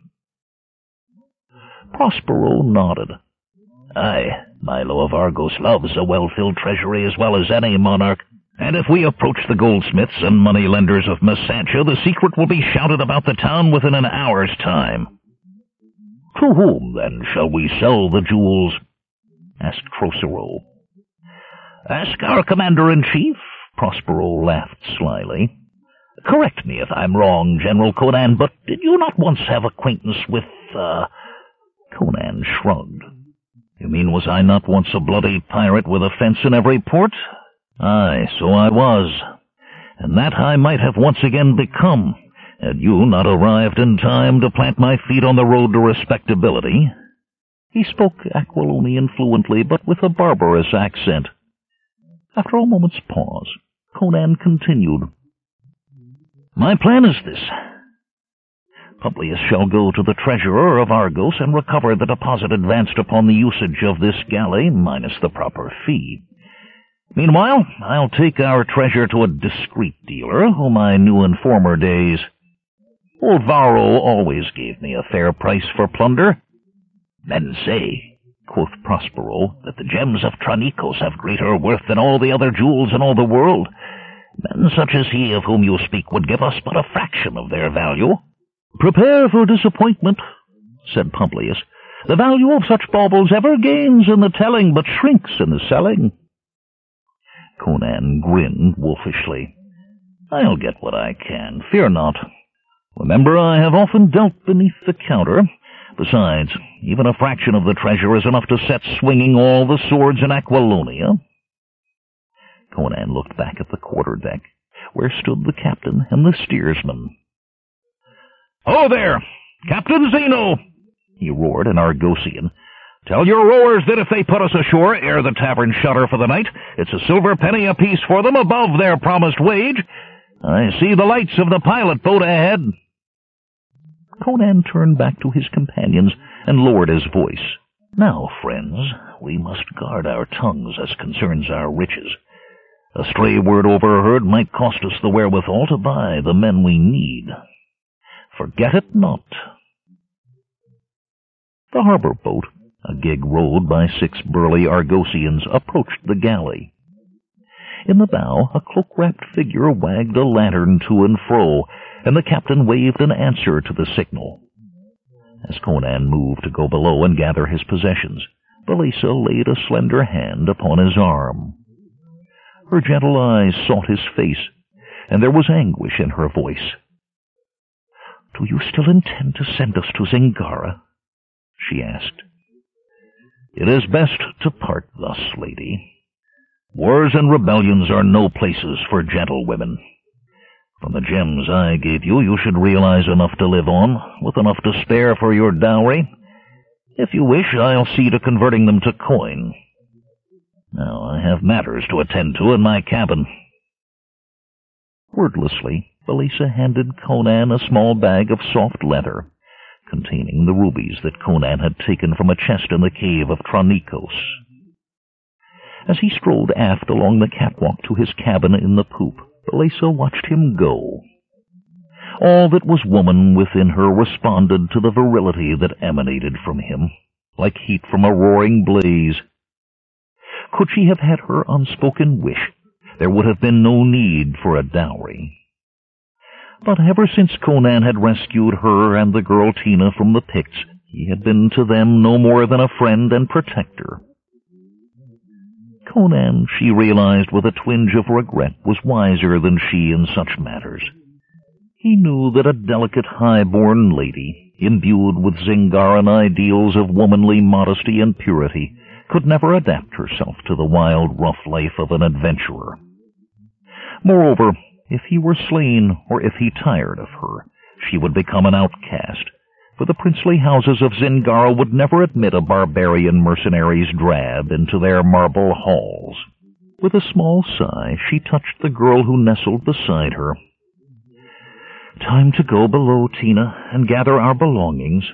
Prospero nodded. "Aye, Milo of Argos loves a well-filled treasury as well as any monarch, and if we approach the goldsmiths and money-lenders of Messantia, the secret will be shouted about the town within an hour's time." "To whom, then, shall we sell the jewels?" asked Trocero. "Ask our commander-in-chief," Prospero laughed slyly. "Correct me if I'm wrong, General Conan, but did you not once have acquaintance with, uh... Conan shrugged. "You mean, was I not once a bloody pirate with a fence in every port? Aye, so I was, and that I might have once again become, had you not arrived in time to plant my feet on the road to respectability." He spoke Aquilonian fluently, but with a barbarous accent. After a moment's pause, Conan continued. "My plan is this. Publius shall go to the treasurer of Argos and recover the deposit advanced upon the usage of this galley, minus the proper fee. Meanwhile, I'll take our treasure to a discreet dealer, whom I knew in former days. Old Varro always gave me a fair price for plunder. Men say," quoth Prospero, "that the gems of Tronikos have greater worth than all the other jewels in all the world. Men such as he of whom you speak would give us but a fraction of their value." "Prepare for disappointment," said Publius. "The value of such baubles ever gains in the telling, but shrinks in the selling." Conan grinned wolfishly. "I'll get what I can, fear not. Remember, I have often dealt beneath the counter. Besides, even a fraction of the treasure is enough to set swinging all the swords in Aquilonia." Conan looked back at the quarter-deck, where stood the captain and the steersman. "Ho there, Captain Zeno!" he roared in Argosian. "Tell your rowers that if they put us ashore ere the tavern shutter for the night, it's a silver penny apiece for them above their promised wage. I see the lights of the pilot boat ahead." Conan turned back to his companions and lowered his voice. "Now, friends, we must guard our tongues as concerns our riches. A stray word overheard might cost us the wherewithal to buy the men we need. Forget it not." The harbor boat, a gig rowed by six burly Argosians, approached the galley. In the bow, a cloak-wrapped figure wagged a lantern to and fro, and the captain waved an answer to the signal. As Conan moved to go below and gather his possessions, Belisa laid a slender hand upon his arm. Her gentle eyes sought his face, and there was anguish in her voice. "Do you still intend to send us to Zingara?" she asked. "It is best to part thus, lady. Wars and rebellions are no places for gentlewomen. From the gems I gave you, you should realize enough to live on, with enough to spare for your dowry. If you wish, I'll see to converting them to coin. Now I have matters to attend to in my cabin." Wordlessly, Belisa handed Conan a small bag of soft leather, containing the rubies that Conan had taken from a chest in the cave of Tronikos. As he strolled aft along the catwalk to his cabin in the poop, Belisa watched him go. All that was woman within her responded to the virility that emanated from him, like heat from a roaring blaze. Could she have had her unspoken wish, there would have been no need for a dowry. But ever since Conan had rescued her and the girl Tina from the Picts, he had been to them no more than a friend and protector. Conan, she realized with a twinge of regret, was wiser than she in such matters. He knew that a delicate, high-born lady, imbued with Zingaran ideals of womanly modesty and purity, could never adapt herself to the wild, rough life of an adventurer. Moreover, if he were slain, or if he tired of her, she would become an outcast, for the princely houses of Zingara would never admit a barbarian mercenary's drab into their marble halls. With a small sigh, she touched the girl who nestled beside her. "Time to go below, Tina, and gather our belongings."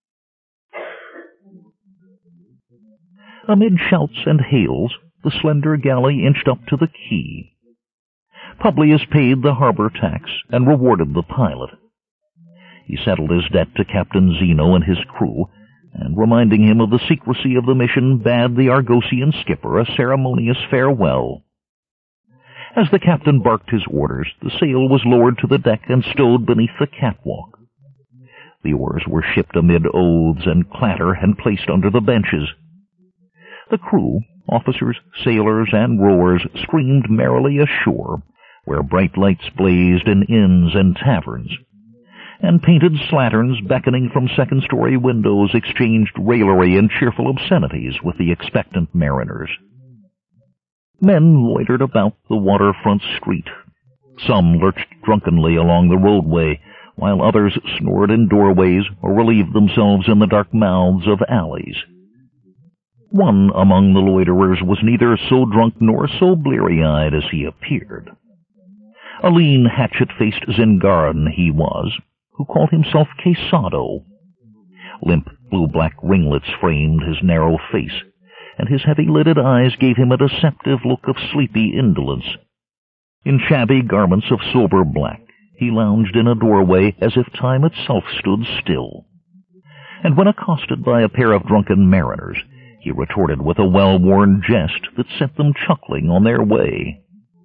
Amid shouts and hails, the slender galley inched up to the quay. Publius paid the harbor tax and rewarded the pilot. He settled his debt to Captain Zeno and his crew, and reminding him of the secrecy of the mission, bade the Argosian skipper a ceremonious farewell. As the captain barked his orders, the sail was lowered to the deck and stowed beneath the catwalk. The oars were shipped amid oaths and clatter and placed under the benches. The crew, officers, sailors, and rowers, streamed merrily ashore, where bright lights blazed in inns and taverns, and painted slatterns beckoning from second-story windows exchanged raillery and cheerful obscenities with the expectant mariners. Men loitered about the waterfront street. Some lurched drunkenly along the roadway, while others snored in doorways or relieved themselves in the dark mouths of alleys. One among the loiterers was neither so drunk nor so bleary-eyed as he appeared. A lean, hatchet-faced Zingaran he was, who called himself Quesado. Limp blue-black ringlets framed his narrow face, and his heavy-lidded eyes gave him a deceptive look of sleepy indolence. In shabby garments of sober black, he lounged in a doorway as if time itself stood still. And when accosted by a pair of drunken mariners, he retorted with a well-worn jest that sent them chuckling on their way.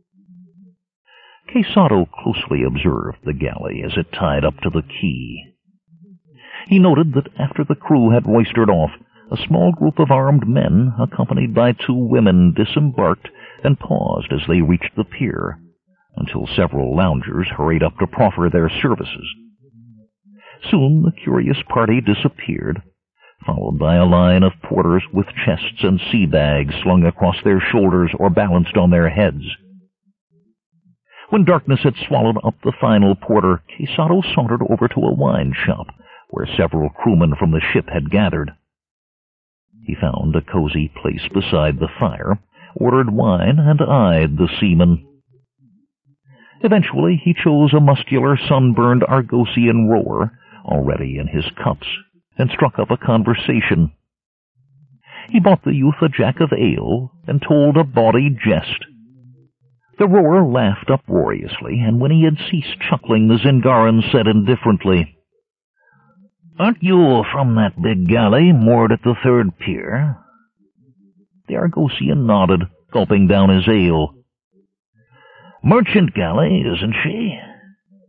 Quesado closely observed the galley as it tied up to the quay. He noted that after the crew had roistered off, a small group of armed men, accompanied by two women, disembarked and paused as they reached the pier, until several loungers hurried up to proffer their services. Soon the curious party disappeared, followed by a line of porters with chests and sea bags slung across their shoulders or balanced on their heads. When darkness had swallowed up the final porter, Quesado sauntered over to a wine shop, where several crewmen from the ship had gathered. He found a cozy place beside the fire, ordered wine, and eyed the seamen. Eventually he chose a muscular, sunburned Argosian rower, already in his cups, and struck up a conversation. He bought the youth a jack of ale, and told a bawdy jest. The rower laughed uproariously, and when he had ceased chuckling, the Zingaran said indifferently, "Aren't you from that big galley moored at the third pier?" The Argosian nodded, gulping down his ale. "Merchant galley, isn't she?"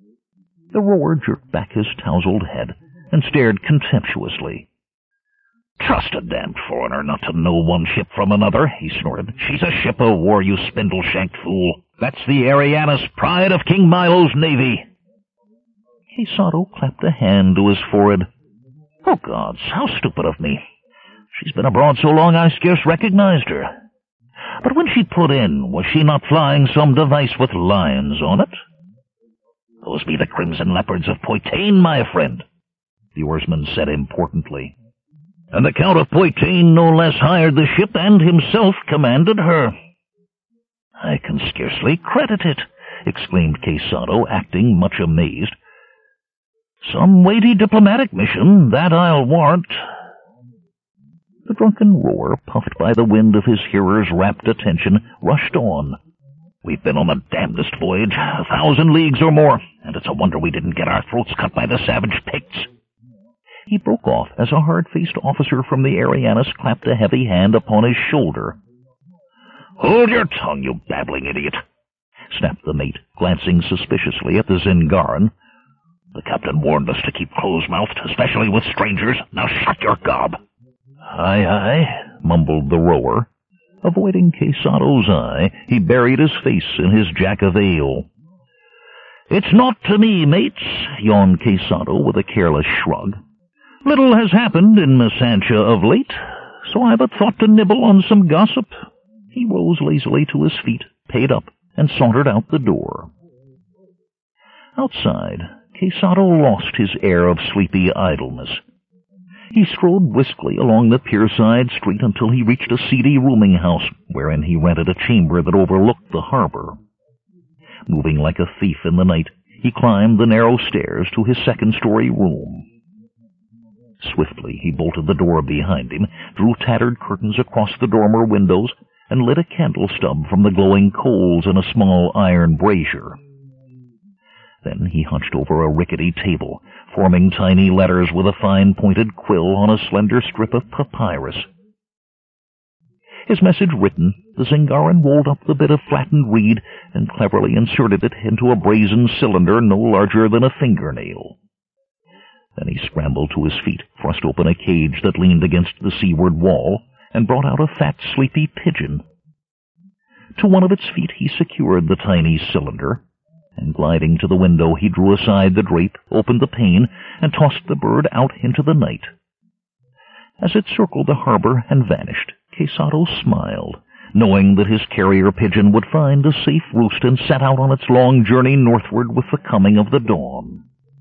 The rower jerked back his tousled head and stared contemptuously. Trust a damned foreigner not to know one ship from another, he snorted. She's a ship of war, you spindle-shanked fool. That's the Arianus, pride of King Milo's navy. Quesado clapped a hand to his forehead. Oh, gods, how stupid of me. She's been abroad so long I scarce recognized her. But when she put in, was she not flying some device with lions on it? Those be the crimson leopards of Poitain, my friend, the oarsman said importantly. And the Count of Poitain no less hired the ship and himself commanded her. I can scarcely credit it, exclaimed Quesado, acting much amazed. Some weighty diplomatic mission, that I'll warrant. The drunken roar, puffed by the wind of his hearers' rapt attention, rushed on. We've been on the damnedest voyage, a thousand leagues or more, and it's a wonder we didn't get our throats cut by the savage Picts. He broke off as a hard-faced officer from the Arianus clapped a heavy hand upon his shoulder. Hold your tongue, you babbling idiot, snapped the mate, glancing suspiciously at the Zingaran. The captain warned us to keep close-mouthed, especially with strangers. Now shut your gob. Aye, aye, mumbled the rower. Avoiding Quesado's eye, he buried his face in his jack of ale. It's not to me, mates, yawned Quesado with a careless shrug. Little has happened in Messantia of late, so I've a thought to nibble on some gossip. He rose lazily to his feet, paid up, and sauntered out the door. Outside, Quesado lost his air of sleepy idleness. He strode briskly along the pierside street until he reached a seedy rooming house, wherein he rented a chamber that overlooked the harbor. Moving like a thief in the night, he climbed the narrow stairs to his second-story room. Swiftly he bolted the door behind him, drew tattered curtains across the dormer windows, and lit a candle stub from the glowing coals in a small iron brazier. Then he hunched over a rickety table, forming tiny letters with a fine-pointed quill on a slender strip of papyrus. His message written, the Zingaran rolled up the bit of flattened reed and cleverly inserted it into a brazen cylinder no larger than a fingernail. Then he scrambled to his feet, thrust open a cage that leaned against the seaward wall, and brought out a fat, sleepy pigeon. To one of its feet he secured the tiny cylinder, and gliding to the window he drew aside the drape, opened the pane, and tossed the bird out into the night. As it circled the harbor and vanished, Quesado smiled, knowing that his carrier pigeon would find a safe roost and set out on its long journey northward with the coming of the dawn.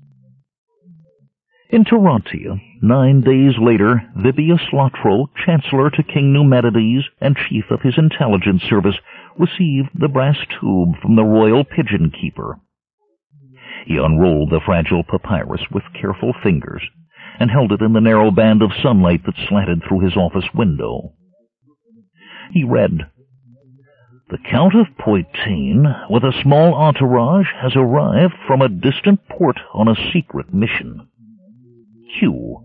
In Tarantia, nine days later, Vibius Latro, Chancellor to King Numedides and Chief of his intelligence service, received the brass tube from the royal pigeon keeper. He unrolled the fragile papyrus with careful fingers and held it in the narrow band of sunlight that slanted through his office window. He read, The Count of Poitain, with a small entourage, has arrived from a distant port on a secret mission. Q.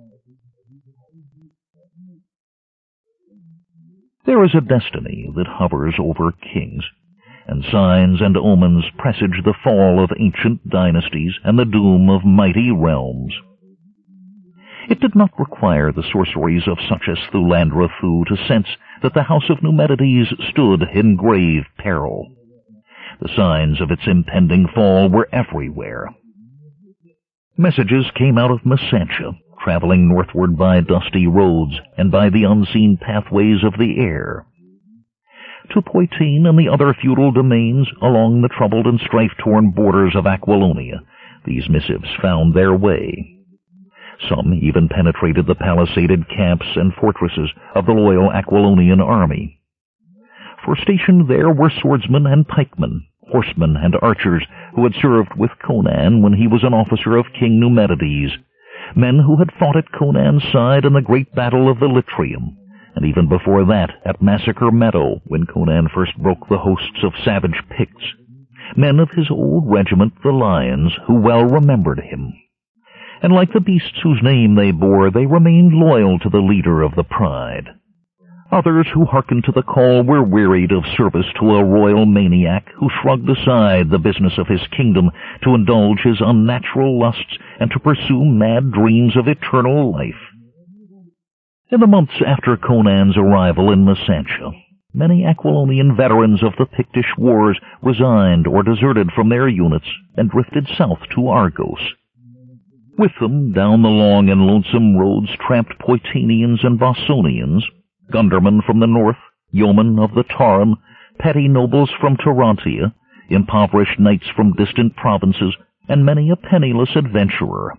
There is a destiny that hovers over kings, and signs and omens presage the fall of ancient dynasties and the doom of mighty realms. It did not require the sorceries of such as Thulandra Thu to sense that the house of Numedides stood in grave peril. The signs of its impending fall were everywhere. Messages came out of Messantia, traveling northward by dusty roads and by the unseen pathways of the air. To Poitain and the other feudal domains along the troubled and strife-torn borders of Aquilonia, these missives found their way. Some even penetrated the palisaded camps and fortresses of the loyal Aquilonian army. For stationed there were swordsmen and pikemen, horsemen and archers who had served with Conan when he was an officer of King Numedides, men who had fought at Conan's side in the great battle of the Litrium, and even before that at Massacre Meadow when Conan first broke the hosts of savage Picts, men of his old regiment, the Lions, who well remembered him. And like the beasts whose name they bore, they remained loyal to the leader of the pride. Others who hearkened to the call were wearied of service to a royal maniac who shrugged aside the business of his kingdom to indulge his unnatural lusts and to pursue mad dreams of eternal life. In the months after Conan's arrival in Masantia, many Aquilonian veterans of the Pictish Wars resigned or deserted from their units and drifted south to Argos. With them, down the long and lonesome roads tramped Poetanians and Bosonians, gundermen from the north, yeomen of the Tauren, petty nobles from Tarantia, impoverished knights from distant provinces, and many a penniless adventurer.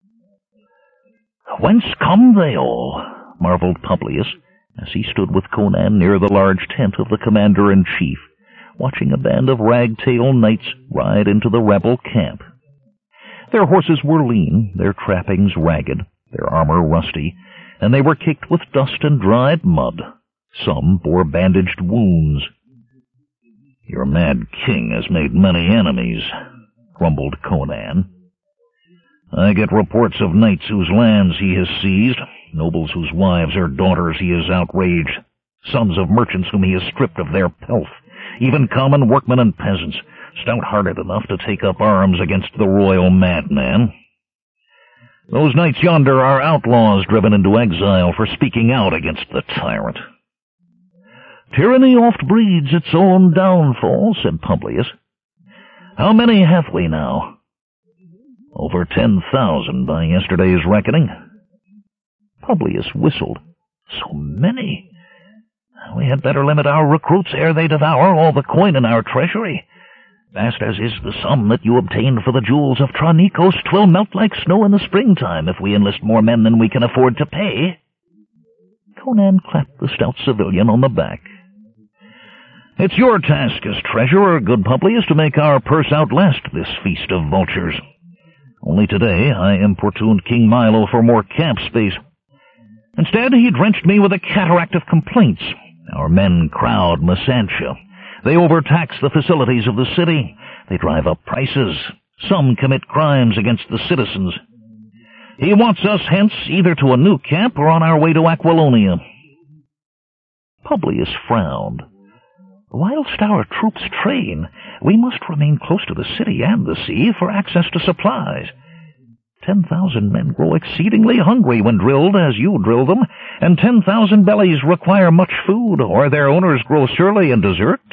"Whence come they all?" marveled Publius, as he stood with Conan near the large tent of the commander-in-chief, watching a band of ragtail knights ride into the rebel camp. Their horses were lean, their trappings ragged, their armor rusty, and they were caked with dust and dried mud. Some bore bandaged wounds. "Your mad king has made many enemies," grumbled Conan. "I get reports of knights whose lands he has seized, nobles whose wives or daughters he has outraged, sons of merchants whom he has stripped of their pelf, even common workmen and peasants, stout-hearted enough to take up arms against the royal madman. Those knights yonder are outlaws driven into exile for speaking out against the tyrant." "Tyranny oft breeds its own downfall," said Publius. "How many have we now?" "Over ten thousand by yesterday's reckoning." Publius whistled. "So many? We had better limit our recruits ere they devour all the coin in our treasury. Vast as is the sum that you obtained for the jewels of Tranikos, 'twill melt like snow in the springtime if we enlist more men than we can afford to pay." Conan clapped the stout civilian on the back. "It's your task as treasurer, good Publius, to make our purse outlast this feast of vultures. Only today I importuned King Milo for more camp space. Instead, he drenched me with a cataract of complaints. Our men crowd Masantia. They overtax the facilities of the city. They drive up prices. Some commit crimes against the citizens. He wants us hence either to a new camp or on our way to Aquilonia." Publius frowned. "Whilst our troops train, we must remain close to the city and the sea for access to supplies. Ten thousand men grow exceedingly hungry when drilled as you drill them, and ten thousand bellies require much food, or their owners grow surly and desert."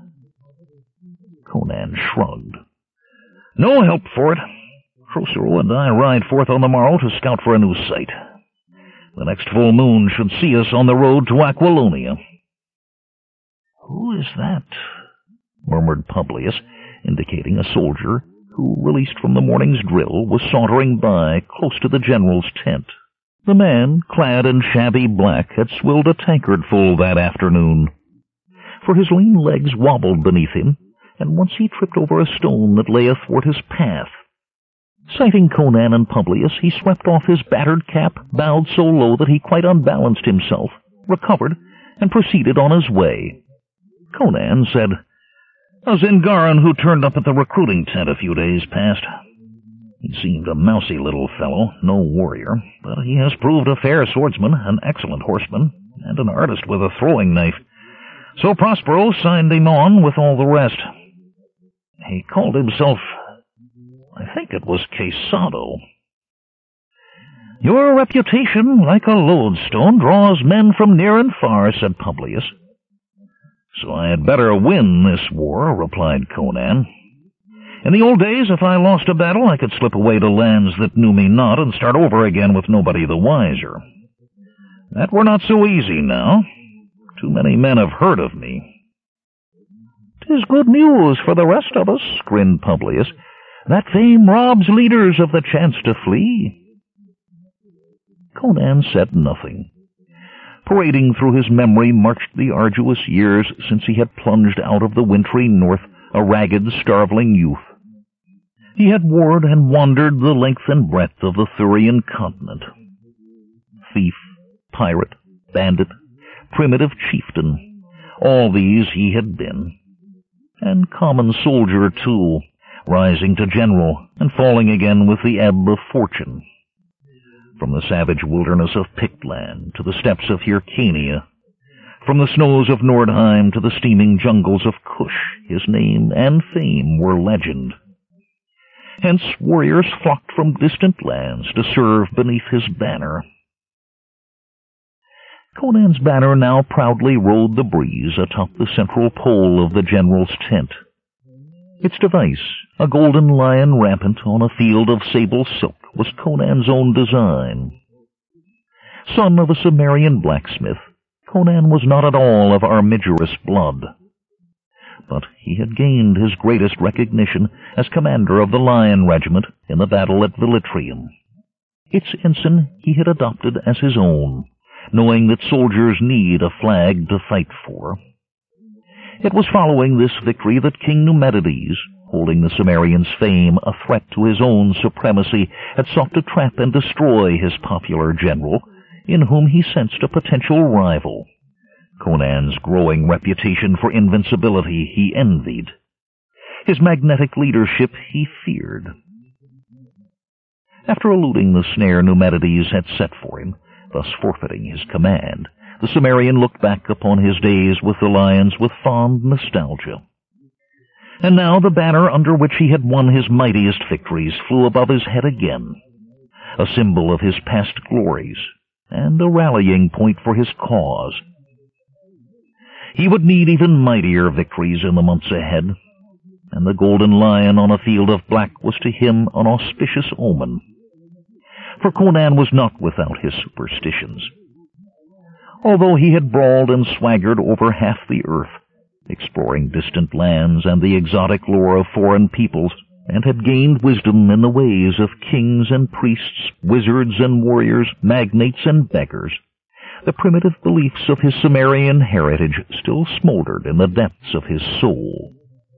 Conan shrugged. "No help for it. Khosrow and I ride forth on the morrow to scout for a new site. The next full moon should see us on the road to Aquilonia." "Who is that?" murmured Publius, indicating a soldier who, released from the morning's drill, was sauntering by close to the general's tent. The man, clad in shabby black, had swilled a tankard full that afternoon, for his lean legs wobbled beneath him, and once he tripped over a stone that lay athwart his path. Sighting Conan and Publius, he swept off his battered cap, bowed so low that he quite unbalanced himself, recovered, and proceeded on his way. Conan said, "A Zingaran who turned up at the recruiting tent a few days past. He seemed a mousy little fellow, no warrior, but he has proved a fair swordsman, an excellent horseman, and an artist with a throwing knife. So Prospero signed him on with all the rest. He called himself, I think it was Quesado." "Your reputation, like a lodestone, draws men from near and far," said Publius. "So I had better win this war," replied Conan. "In the old days, if I lost a battle, I could slip away to lands that knew me not and start over again with nobody the wiser. That were not so easy now. Too many men have heard of me." "'Tis good news for the rest of us," grinned Publius. "That fame robs leaders of the chance to flee." Conan said nothing. Parading through his memory marched the arduous years since he had plunged out of the wintry north, a ragged, starveling youth. He had warred and wandered the length and breadth of the Thurian continent. Thief, pirate, bandit, primitive chieftain, all these he had been. And common soldier, too, rising to general and falling again with the ebb of fortune. From the savage wilderness of Pictland to the steppes of Hyrcania, from the snows of Nordheim to the steaming jungles of Kush, his name and fame were legend. Hence warriors flocked from distant lands to serve beneath his banner. Conan's banner now proudly rode the breeze atop the central pole of the general's tent. Its device, a golden lion rampant on a field of sable silk, was Conan's own design. Son of a Cimmerian blacksmith, Conan was not at all of Armigerous blood. But he had gained his greatest recognition as commander of the Lion Regiment in the battle at Velitrium. Its ensign he had adopted as his own, knowing that soldiers need a flag to fight for. It was following this victory that King Numedides, holding the Cimmerian's fame a threat to his own supremacy, had sought to trap and destroy his popular general, in whom he sensed a potential rival. Conan's growing reputation for invincibility he envied. His magnetic leadership he feared. After eluding the snare Numedides had set for him, thus forfeiting his command, the Cimmerian looked back upon his days with the lions with fond nostalgia. And now the banner under which he had won his mightiest victories flew above his head again, a symbol of his past glories, and a rallying point for his cause. He would need even mightier victories in the months ahead, and the golden lion on a field of black was to him an auspicious omen. For Conan was not without his superstitions. Although he had brawled and swaggered over half the earth, exploring distant lands and the exotic lore of foreign peoples, and had gained wisdom in the ways of kings and priests, wizards and warriors, magnates and beggars, the primitive beliefs of his Cimmerian heritage still smoldered in the depths of his soul.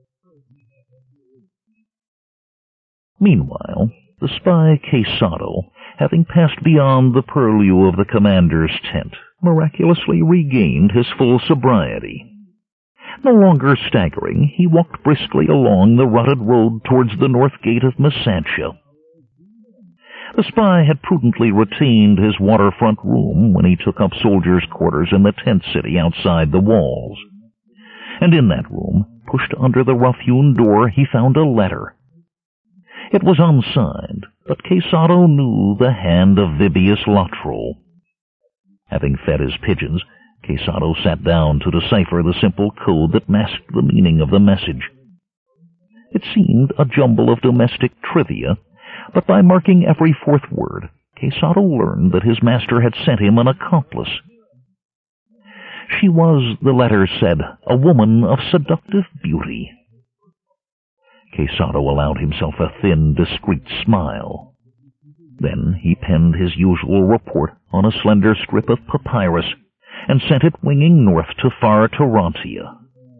Meanwhile, the spy Quesado, having passed beyond the purlieu of the commander's tent, miraculously regained his full sobriety. No longer staggering, he walked briskly along the rutted road towards the north gate of Messantia. The spy had prudently retained his waterfront room when he took up soldiers' quarters in the tent city outside the walls. And in that room, pushed under the rough-hewn door, he found a letter. It was unsigned, but Quesado knew the hand of Vibius Latro. Having fed his pigeons, Quesado sat down to decipher the simple code that masked the meaning of the message. It seemed a jumble of domestic trivia, but by marking every fourth word, Quesado learned that his master had sent him an accomplice. She was, the letter said, a woman of seductive beauty. Quesado allowed himself a thin, discreet smile. Then he penned his usual report on a slender strip of papyrus and sent it winging north to far Tarantia.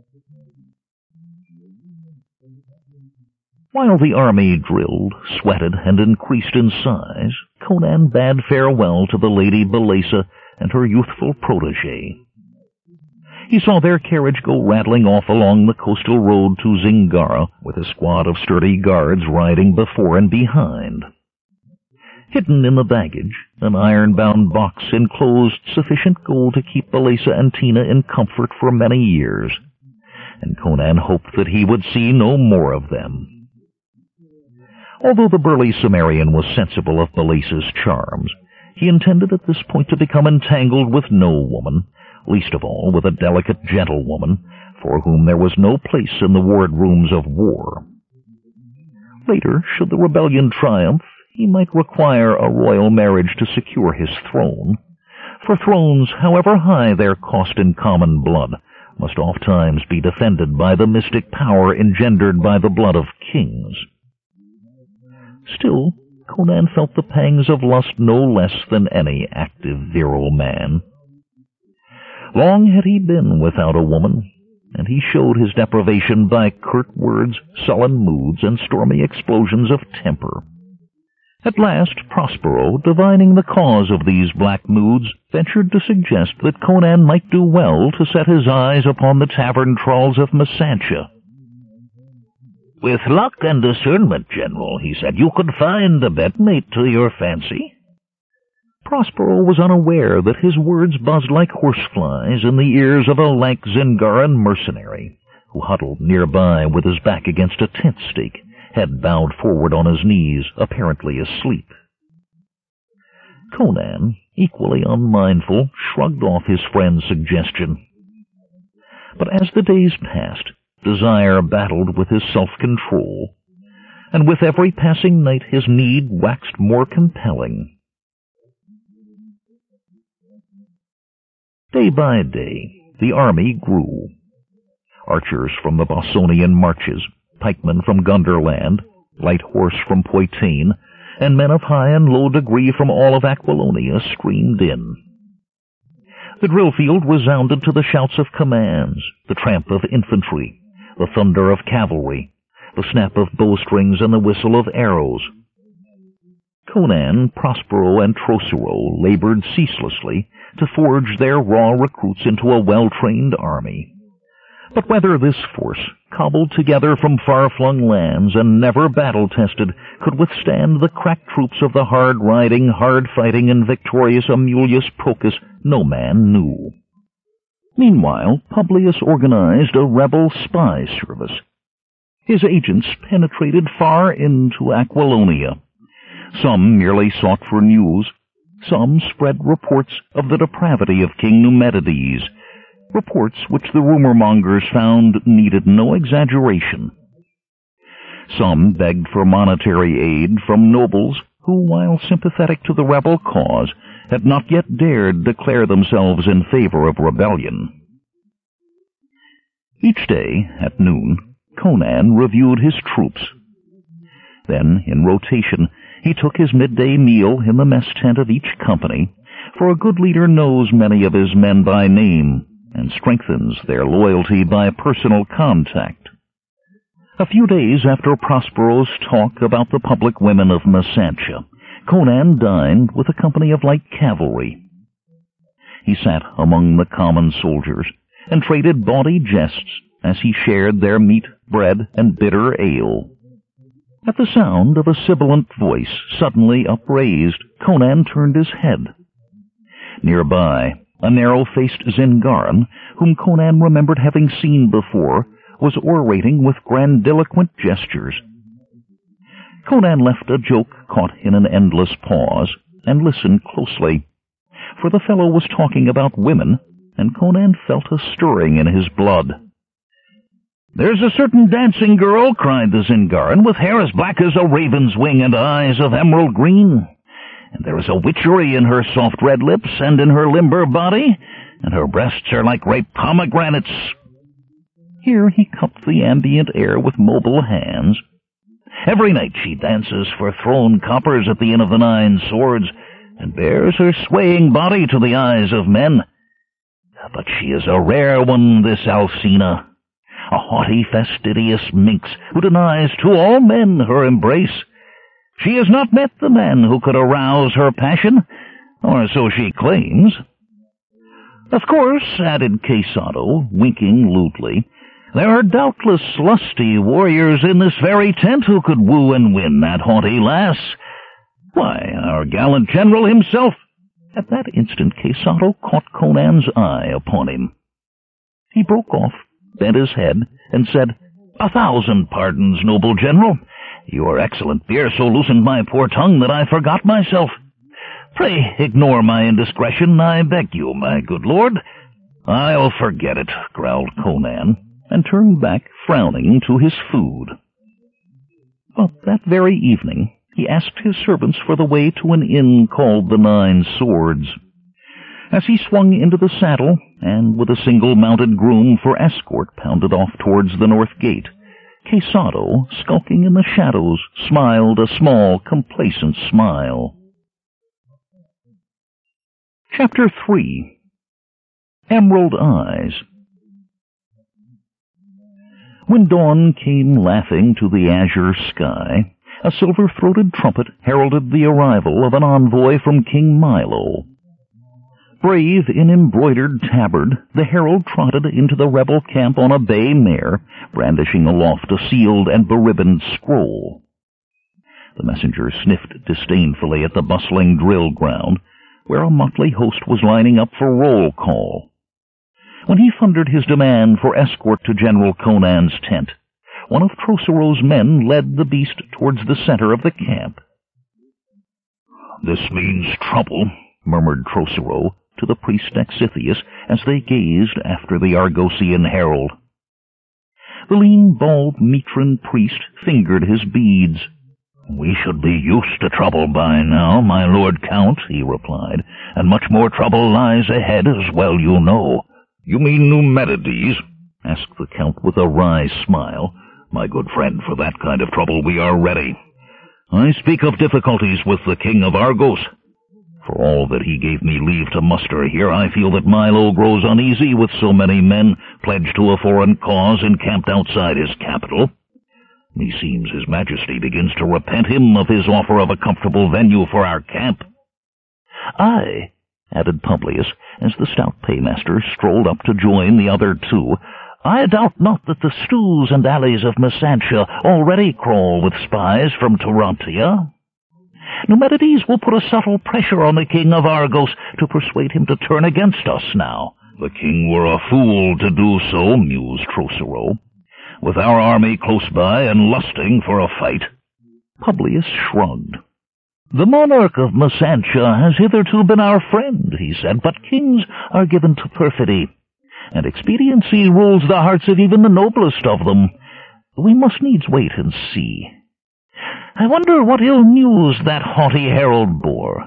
While the army drilled, sweated, and increased in size, Conan bade farewell to the Lady Belesa and her youthful protege. He saw their carriage go rattling off along the coastal road to Zingara, with a squad of sturdy guards riding before and behind. Hidden in the baggage, an iron-bound box enclosed sufficient gold to keep Belesa and Tina in comfort for many years, and Conan hoped that he would see no more of them. Although the burly Cimmerian was sensible of Belesa's charms, he intended at this point to become entangled with no woman, least of all with a delicate gentlewoman, for whom there was no place in the wardrooms of war. Later, should the rebellion triumph, he might require a royal marriage to secure his throne, for thrones, however high their cost in common blood, must oftentimes be defended by the mystic power engendered by the blood of kings. Still, Conan felt the pangs of lust no less than any active, virile man. Long had he been without a woman, and he showed his deprivation by curt words, sullen moods, and stormy explosions of temper. At last, Prospero, divining the cause of these black moods, ventured to suggest that Conan might do well to set his eyes upon the tavern trawls of Messantia. "With luck and discernment, General," he said, "you could find a bedmate to your fancy." Prospero was unaware that his words buzzed like horseflies in the ears of a lank Zingaran mercenary, who huddled nearby with his back against a tent stake, head bowed forward on his knees, apparently asleep. Conan, equally unmindful, shrugged off his friend's suggestion. But as the days passed, desire battled with his self-control, and with every passing night his need waxed more compelling. Day by day, the army grew. Archers from the Bossonian marches, pikemen from Gunderland, light horse from Poitain, and men of high and low degree from all of Aquilonia streamed in. The drill field resounded to the shouts of commands, the tramp of infantry, the thunder of cavalry, the snap of bowstrings and the whistle of arrows. Conan, Prospero, and Trocero labored ceaselessly to forge their raw recruits into a well-trained army. But whether this force, cobbled together from far-flung lands and never battle-tested, could withstand the crack troops of the hard-riding, hard-fighting, and victorious Amulius Procas, no man knew. Meanwhile, Publius organized a rebel spy service. His agents penetrated far into Aquilonia. Some merely sought for news. Some spread reports of the depravity of King Numedides, reports which the rumor-mongers found needed no exaggeration. Some begged for monetary aid from nobles who, while sympathetic to the rebel cause, had not yet dared declare themselves in favor of rebellion. Each day, at noon, Conan reviewed his troops. Then, in rotation, he took his midday meal in the mess tent of each company, for a good leader knows many of his men by name, and strengthens their loyalty by personal contact. A few days after Prospero's talk about the public women of Messantia, Conan dined with a company of light cavalry. He sat among the common soldiers, and traded bawdy jests as he shared their meat, bread, and bitter ale. At the sound of a sibilant voice suddenly upraised, Conan turned his head. Nearby, a narrow-faced Zingaran, whom Conan remembered having seen before, was orating with grandiloquent gestures. Conan left a joke caught in an endless pause, and listened closely, for the fellow was talking about women, and Conan felt a stirring in his blood. "There's a certain dancing girl," cried the Zingaran, "with hair as black as a raven's wing and eyes of emerald green. And there is a witchery in her soft red lips and in her limber body, and her breasts are like ripe pomegranates." Here he cupped the ambient air with mobile hands. "Every night she dances for thrown coppers at the Inn of the Nine Swords, and bears her swaying body to the eyes of men. But she is a rare one, this Alcina, a haughty, fastidious minx who denies to all men her embrace. She has not met the man who could arouse her passion, or so she claims. Of course," added Quesado, winking lewdly, "there are doubtless lusty warriors in this very tent who could woo and win that haughty lass. Why, our gallant general himself—" At that instant Quesado caught Conan's eye upon him. He broke off, bent his head, and said, "A thousand pardons, noble general. Your excellent beer so loosened my poor tongue that I forgot myself. Pray ignore my indiscretion, I beg you, my good lord." "I'll forget it," growled Conan, and turned back, frowning, to his food. But that very evening he asked his servants for the way to an inn called the Nine Swords. As he swung into the saddle, and with a single mounted groom for escort pounded off towards the north gate, Quesado, skulking in the shadows, smiled a small, complacent smile. Chapter three. Emerald Eyes. When dawn came laughing to the azure sky, a silver-throated trumpet heralded the arrival of an envoy from King Milo. Brave in embroidered tabard, the herald trotted into the rebel camp on a bay mare, brandishing aloft a sealed and beribboned scroll. The messenger sniffed disdainfully at the bustling drill ground, where a motley host was lining up for roll call. When he thundered his demand for escort to General Conan's tent, one of Trocero's men led the beast towards the center of the camp. "This means trouble," murmured Trocero to the priest Dexithius as they gazed after the Argosian herald. The lean, bald matron priest fingered his beads. "We should be used to trouble by now, my lord Count," he replied, "and much more trouble lies ahead, as well you know." "You mean Numerides?" asked the Count with a wry smile. "My good friend, for that kind of trouble we are ready. I speak of difficulties with the king of Argos. For all that he gave me leave to muster here, I feel that Milo grows uneasy with so many men pledged to a foreign cause encamped outside his capital. Meseems his majesty begins to repent him of his offer of a comfortable venue for our camp." "Aye," added Publius, as the stout paymaster strolled up to join the other two, "I doubt not that the stews and alleys of Messantia already crawl with spies from Tarantia. Numerides will put a subtle pressure on the king of Argos to persuade him to turn against us now." "The king were a fool to do so," mused Trocero, "with our army close by and lusting for a fight." Publius shrugged. "The monarch of Messantia has hitherto been our friend," he said, "but kings are given to perfidy, and expediency rules the hearts of even the noblest of them. We must needs wait and see. I wonder what ill news that haughty herald bore."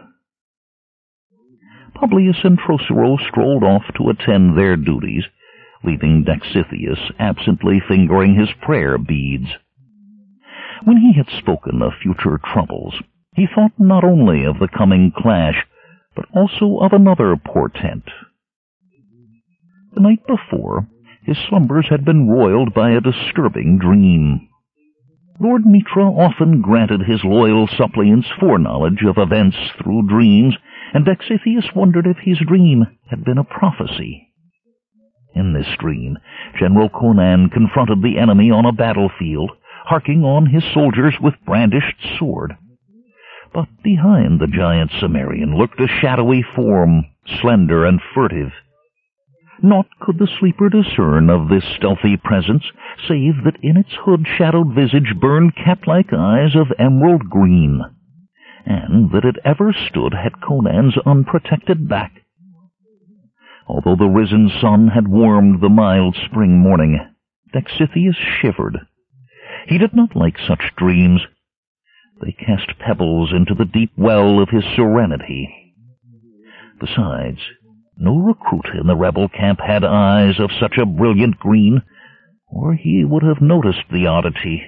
Publius and Trocero strolled off to attend their duties, leaving Dexithius absently fingering his prayer beads. When he had spoken of future troubles, he thought not only of the coming clash, but also of another portent. The night before, his slumbers had been roiled by a disturbing dream. Lord Mitra often granted his loyal suppliants foreknowledge of events through dreams, and Dexithius wondered if his dream had been a prophecy. In this dream, General Conan confronted the enemy on a battlefield, harking on his soldiers with brandished sword. But behind the giant Cimmerian lurked a shadowy form, slender and furtive. Naught could the sleeper discern of this stealthy presence, save that in its hood-shadowed visage burned cat-like eyes of emerald green, and that it ever stood at Conan's unprotected back. Although the risen sun had warmed the mild spring morning, Dexithius shivered. He did not like such dreams. They cast pebbles into the deep well of his serenity. Besides, no recruit in the rebel camp had eyes of such a brilliant green, or he would have noticed the oddity.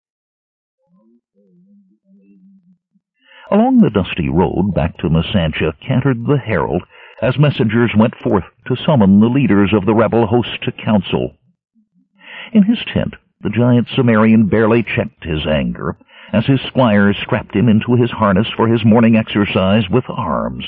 Along the dusty road back to Messantia cantered the herald, as messengers went forth to summon the leaders of the rebel host to council. In his tent, the giant Cimmerian barely checked his anger, as his squires strapped him into his harness for his morning exercise with arms.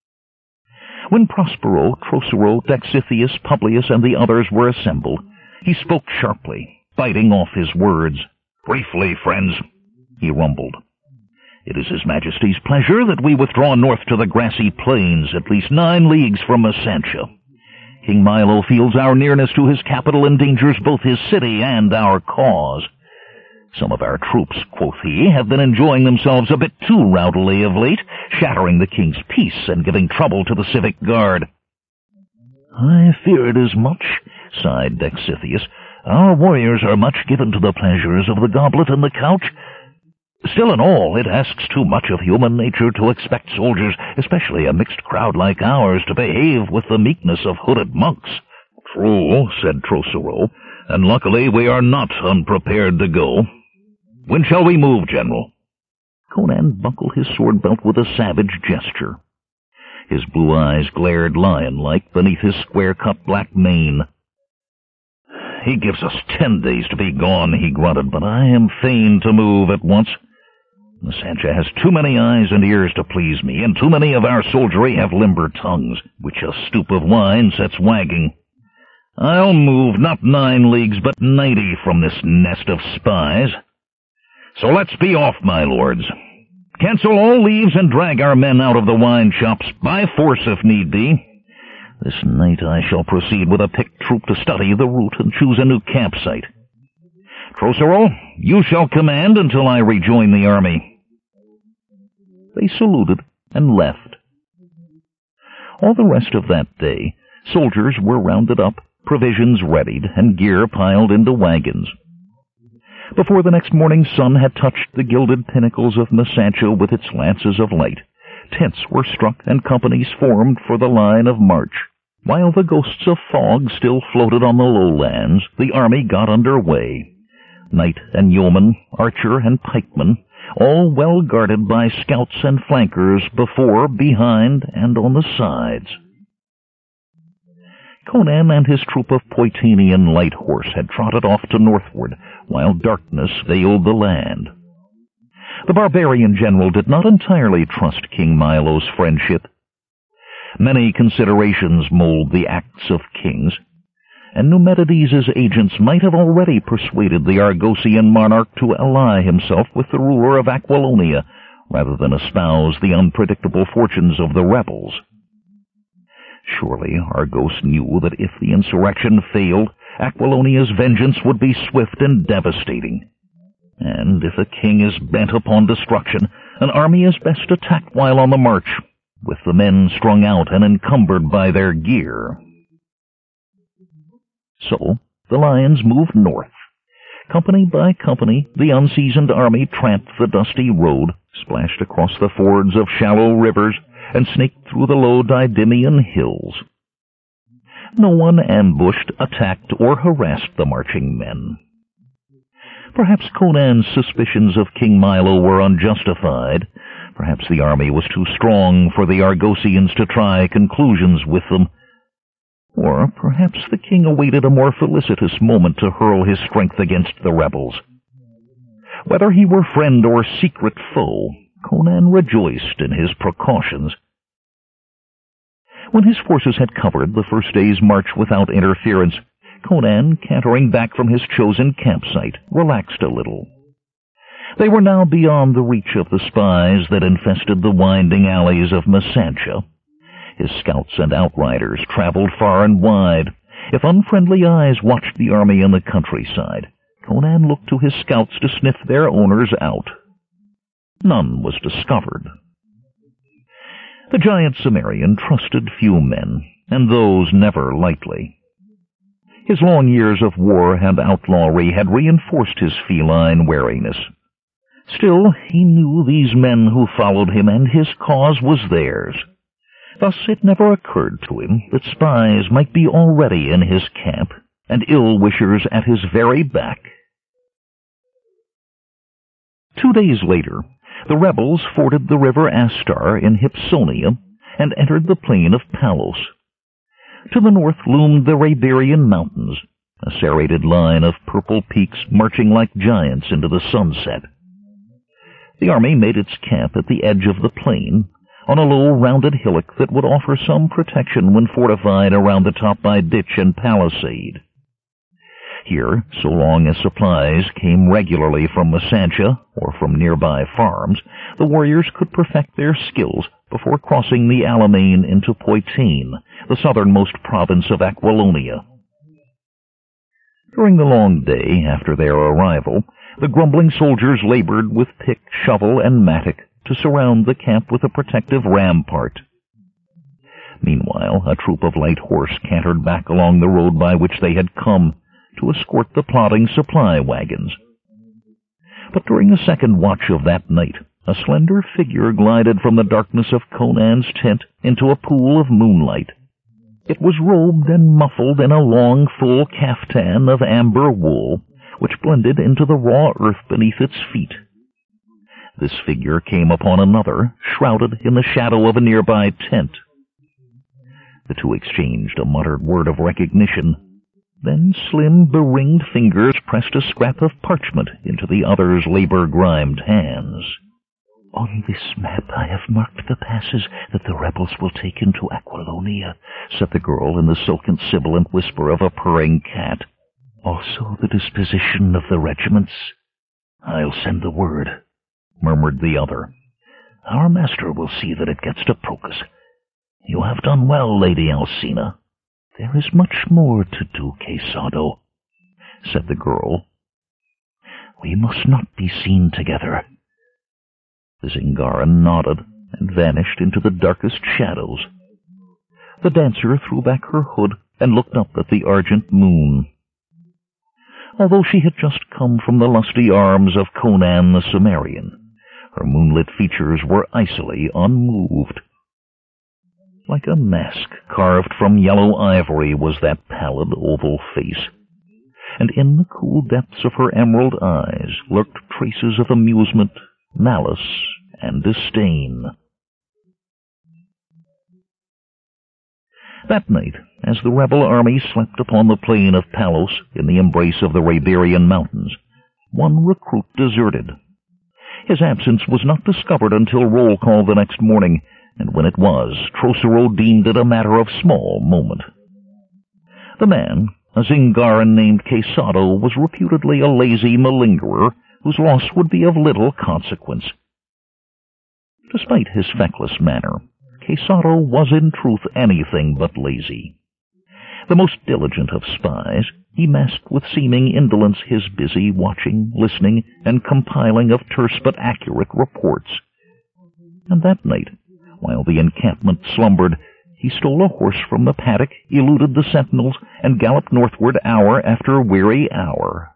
When Prospero, Trocero, Dexithius, Publius, and the others were assembled, he spoke sharply, biting off his words. "Briefly, friends," he rumbled. "It is His Majesty's pleasure that we withdraw north to the grassy plains, at least nine leagues from Messantia. King Milo feels our nearness to his capital endangers both his city and our cause. Some of our troops, quoth he, have been enjoying themselves a bit too rowdily of late, shattering the king's peace and giving trouble to the civic guard." "I feared as much," sighed Dexithius. "Our warriors are much given to the pleasures of the goblet and the couch. Still in all, it asks too much of human nature to expect soldiers, especially a mixed crowd like ours, to behave with the meekness of hooded monks." "True," said Trocero, "and luckily we are not unprepared to go. When shall we move, General?" Conan buckled his sword-belt with a savage gesture. His blue eyes glared lion-like beneath his square-cut black mane. "He gives us ten days to be gone," he grunted, "but I am fain to move at once. Messantia has too many eyes and ears to please me, and too many of our soldiery have limber tongues, which a stoup of wine sets wagging. I'll move not nine leagues, but ninety from this nest of spies. So let's be off, my lords. Cancel all leaves and drag our men out of the wine shops, by force if need be. This night I shall proceed with a picked troop to study the route and choose a new campsite. Trocero, you shall command until I rejoin the army." They saluted and left. All the rest of that day, soldiers were rounded up, provisions readied, and gear piled into wagons. Before the next morning sun had touched the gilded pinnacles of Masancho with its lances of light, tents were struck and companies formed for the line of march. While the ghosts of fog still floated on the lowlands, the army got under way. Knight and yeoman, archer and pikeman, all well guarded by scouts and flankers before, behind, and on the sides. Conan and his troop of Poitanian light horse had trotted off to northward, while darkness veiled the land. The barbarian general did not entirely trust King Milo's friendship. Many considerations mold the acts of kings, and Numedides' agents might have already persuaded the Argosian monarch to ally himself with the ruler of Aquilonia, rather than espouse the unpredictable fortunes of the rebels. Surely Argos knew that if the insurrection failed, Aquilonia's vengeance would be swift and devastating. And if a king is bent upon destruction, an army is best attacked while on the march, with the men strung out and encumbered by their gear. So the lions moved north. Company by company, the unseasoned army tramped the dusty road, splashed across the fords of shallow rivers, and snaked through the low Didymian hills. No one ambushed, attacked, or harassed the marching men. Perhaps Conan's suspicions of King Milo were unjustified. Perhaps the army was too strong for the Argosians to try conclusions with them. Or perhaps the king awaited a more felicitous moment to hurl his strength against the rebels. Whether he were friend or secret foe, Conan rejoiced in his precautions. When his forces had covered the first day's march without interference, Conan, cantering back from his chosen campsite, relaxed a little. They were now beyond the reach of the spies that infested the winding alleys of Masancho. His scouts and outriders traveled far and wide. If unfriendly eyes watched the army in the countryside, Conan looked to his scouts to sniff their owners out. None was discovered. The giant Cimmerian trusted few men, and those never lightly. His long years of war and outlawry had reinforced his feline wariness. Still, he knew these men who followed him, and his cause was theirs. Thus it never occurred to him that spies might be already in his camp, and ill-wishers at his very back. Two days later, the rebels forded the river Astar in Hypsonia and entered the plain of Palos. To the north loomed the Rabirian Mountains, a serrated line of purple peaks marching like giants into the sunset. The army made its camp at the edge of the plain, on a low, rounded hillock that would offer some protection when fortified around the top by ditch and palisade. Here, so long as supplies came regularly from Masancho or from nearby farms, the warriors could perfect their skills before crossing the Alamein into Poitain, the southernmost province of Aquilonia. During the long day after their arrival, the grumbling soldiers labored with pick, shovel, and mattock to surround the camp with a protective rampart. Meanwhile, a troop of light horse cantered back along the road by which they had come to escort the plodding supply wagons. But during the second watch of that night, a slender figure glided from the darkness of Conan's tent into a pool of moonlight. It was robed and muffled in a long, full caftan of amber wool, which blended into the raw earth beneath its feet. This figure came upon another, shrouded in the shadow of a nearby tent. The two exchanged a muttered word of recognition. Then slim, beringed fingers pressed a scrap of parchment into the other's labor-grimed hands. "On this map I have marked the passes that the rebels will take into Aquilonia," said the girl in the silken sibilant whisper of a purring cat. "Also the disposition of the regiments." "I'll send the word," murmured the other. "Our master will see that it gets to Procus. You have done well, Lady Alcina." "There is much more to do, Quesado," said the girl. "We must not be seen together." The Zingaran nodded and vanished into the darkest shadows. The dancer threw back her hood and looked up at the argent moon. Although she had just come from the lusty arms of Conan the Cimmerian, her moonlit features were icily unmoved. Like a mask carved from yellow ivory was that pallid oval face, and in the cool depths of her emerald eyes lurked traces of amusement, malice, and disdain. That night, as the rebel army slept upon the plain of Palos in the embrace of the Raberian Mountains, one recruit deserted. His absence was not discovered until roll call the next morning, and when it was, Trocero deemed it a matter of small moment. The man, a Zingaran named Quesado, was reputedly a lazy malingerer whose loss would be of little consequence. Despite his feckless manner, Quesado was in truth anything but lazy. The most diligent of spies, he masked with seeming indolence his busy watching, listening, and compiling of terse but accurate reports. And that night, while the encampment slumbered, he stole a horse from the paddock, eluded the sentinels, and galloped northward hour after weary hour.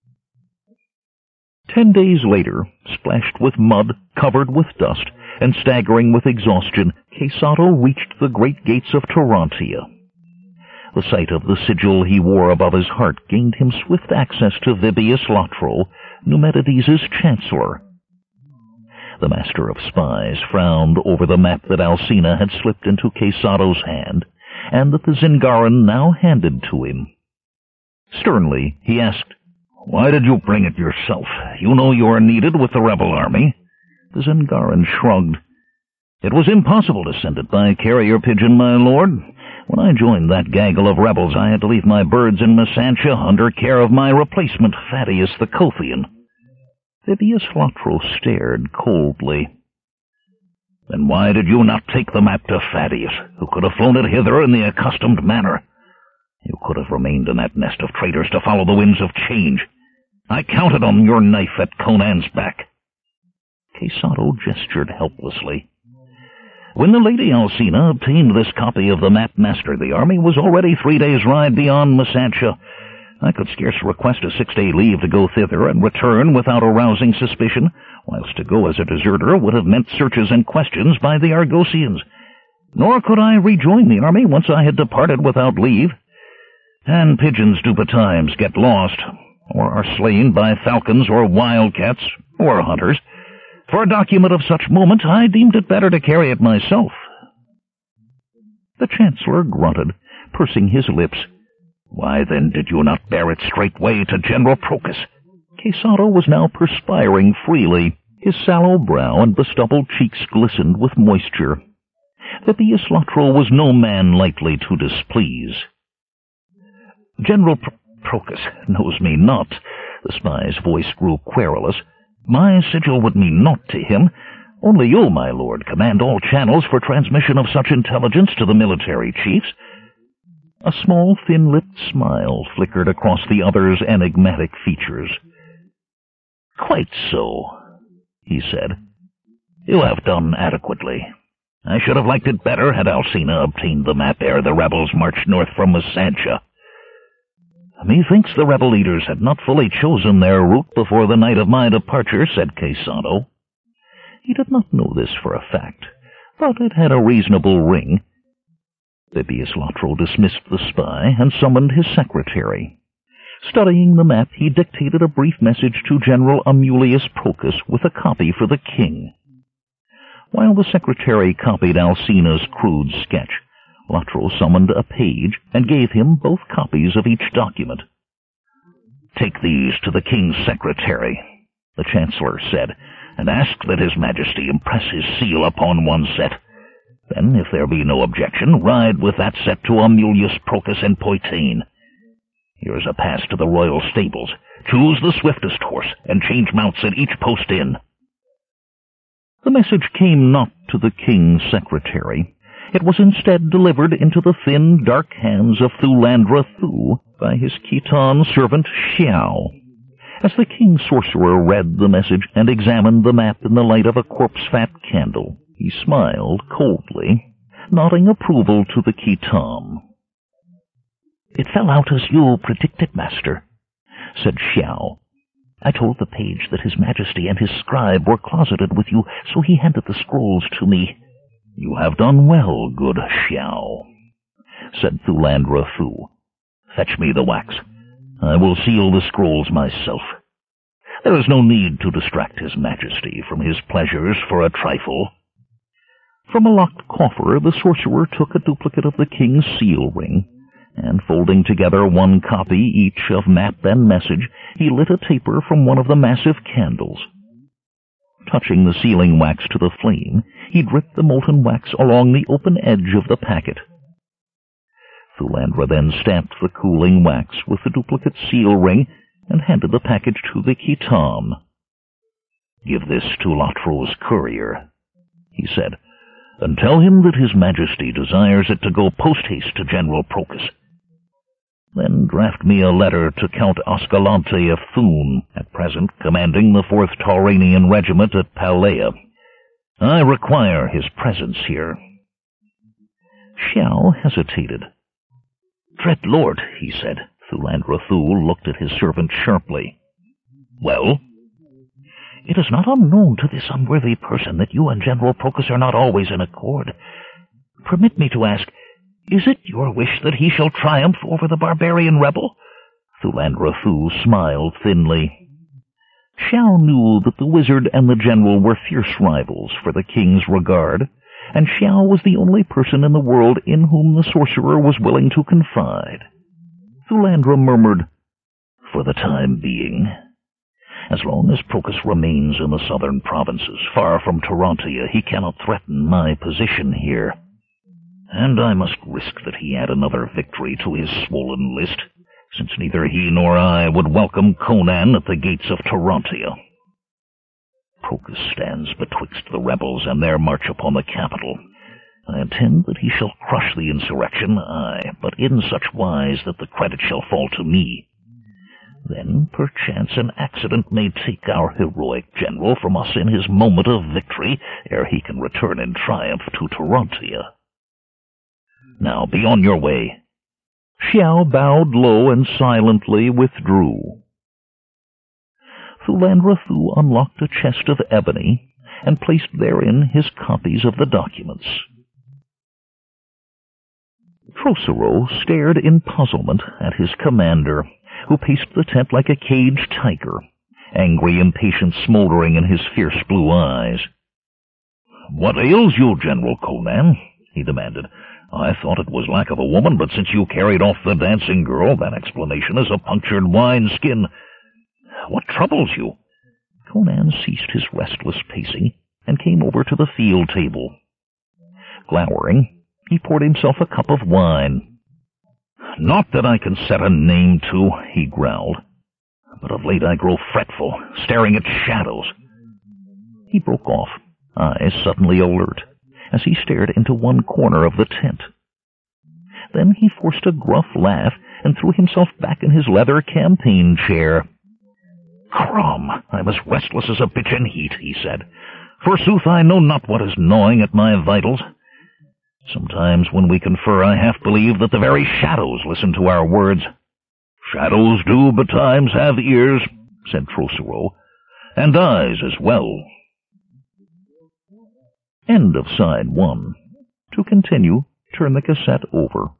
Ten days later, splashed with mud, covered with dust, and staggering with exhaustion, Quesado reached the great gates of Tarantia. The sight of the sigil he wore above his heart gained him swift access to Vibius Latro, Numenides' chancellor. The master of spies frowned over the map that Alcina had slipped into Quesado's hand, and that the Zingaran now handed to him. Sternly, he asked, "Why did you bring it yourself? You know you are needed with the rebel army." The Zingaran shrugged. "It was impossible to send it by carrier pigeon, my lord. When I joined that gaggle of rebels, I had to leave my birds in Masantia under care of my replacement, Thaddeus the Kothian." Vibius Latro stared coldly. "Then why did you not take the map to Thaddeus, who could have flown it hither in the accustomed manner? You could have remained in that nest of traitors to follow the winds of change. I counted on your knife at Conan's back." Quesado gestured helplessly. "When the Lady Alcina obtained this copy of the map master, the army was already three days' ride beyond Masantia. I could scarce request a six-day leave to go thither and return without arousing suspicion, whilst to go as a deserter would have meant searches and questions by the Argosians. Nor could I rejoin the army once I had departed without leave. And pigeons do betimes get lost, or are slain by falcons or wildcats, or hunters. For a document of such moment, I deemed it better to carry it myself." The Chancellor grunted, pursing his lips. "Why, then, did you not bear it straightway to General Procus?" Quesado was now perspiring freely. His sallow brow and bestubbled cheeks glistened with moisture. Vibius Latro was no man lightly to displease. "General Pr- Procus knows me not." The spy's voice grew querulous. "My sigil would mean naught to him. Only you, my lord, command all channels for transmission of such intelligence to the military chiefs." A small, thin-lipped smile flickered across the other's enigmatic features. "Quite so," he said. "You have done adequately. I should have liked it better had Alcina obtained the map ere the rebels marched north from Masantia. Methinks the rebel leaders had not fully chosen their route before the night of my departure," said Quesado. He did not know this for a fact, but it had a reasonable ring. Vibius Latro dismissed the spy and summoned his secretary. Studying the map, he dictated a brief message to General Amulius Procus with a copy for the king. While the secretary copied Alcina's crude sketch, Latro summoned a page and gave him both copies of each document. "Take these to the king's secretary," the chancellor said, "and ask that his majesty impress his seal upon one set. Then, if there be no objection, ride with that set to Amulius Procus and Poitain. Here is a pass to the royal stables. Choose the swiftest horse, and change mounts at each post inn." The message came not to the king's secretary. It was instead delivered into the thin, dark hands of Thulandra Thu by his Khitan servant Xiao. As the king's sorcerer read the message and examined the map in the light of a corpse-fat candle, he smiled coldly. nodding approval to the Khitam. "It fell out as you predicted, master," said Xiao. "I told the page that His Majesty and his scribe were closeted with you, so he handed the scrolls to me." "You have done well, good Xiao," said Thulandra Thu. "Fetch me the wax. I will seal the scrolls myself. There is no need to distract His Majesty from his pleasures for a trifle." From a locked coffer the sorcerer took a duplicate of the king's seal ring, and folding together one copy each of map and message, he lit a taper from one of the massive candles. Touching the sealing wax to the flame, he dripped the molten wax along the open edge of the packet. Thulandra then stamped the cooling wax with the duplicate seal ring and handed the package to the Khitam. "Give this to Lotro's courier," he said, "and tell him that His Majesty desires it to go post-haste to General Procus. Then draft me a letter to Count Ascalante of Thun, at present commanding the fourth Tauranian Regiment at Palea. I require his presence here." Xiao hesitated. "Dread lord," he said. Thulandra Thu looked at his servant sharply. "Well?" "It is not unknown to this unworthy person that you and General Procus are not always in accord. Permit me to ask, is it your wish that he shall triumph over the barbarian rebel?" Thulandra Thu smiled thinly. Xiao knew that the wizard and the general were fierce rivals for the king's regard, and Xiao was the only person in the world in whom the sorcerer was willing to confide. Thulandra murmured, "For the time being. As long as Procus remains in the southern provinces, far from Tarantia, he cannot threaten my position here. And I must risk that he add another victory to his swollen list, since neither he nor I would welcome Conan at the gates of Tarantia. Procus stands betwixt the rebels and their march upon the capital. I intend that he shall crush the insurrection, aye, but in such wise that the credit shall fall to me. Then, perchance, an accident may take our heroic general from us in his moment of victory, ere he can return in triumph to Tarantia. Now, be on your way." Xiao bowed low and silently withdrew. Thulandra Thu unlocked a chest of ebony and placed therein his copies of the documents. Trosero stared in puzzlement at his commander, who paced the tent like a caged tiger, angry impatience smoldering in his fierce blue eyes. "What ails you, General Conan?" he demanded. "I thought it was lack of a woman, but since you carried off the dancing girl, that explanation is a punctured wineskin. What troubles you?" Conan ceased his restless pacing and came over to the field table. Glowering, he poured himself a cup of wine. "Not that I can set a name to," he growled, "but of late I grow fretful, staring at shadows." He broke off, eyes suddenly alert, as he stared into one corner of the tent. Then he forced a gruff laugh and threw himself back in his leather campaign chair. "Crom, I'm as restless as a bitch in heat," he said. "Forsooth, I know not what is gnawing at my vitals. Sometimes when we confer, I half believe that the very shadows listen to our words." "Shadows do betimes have ears," said Trosero, "and eyes as well." End of side one. To continue, turn the cassette over.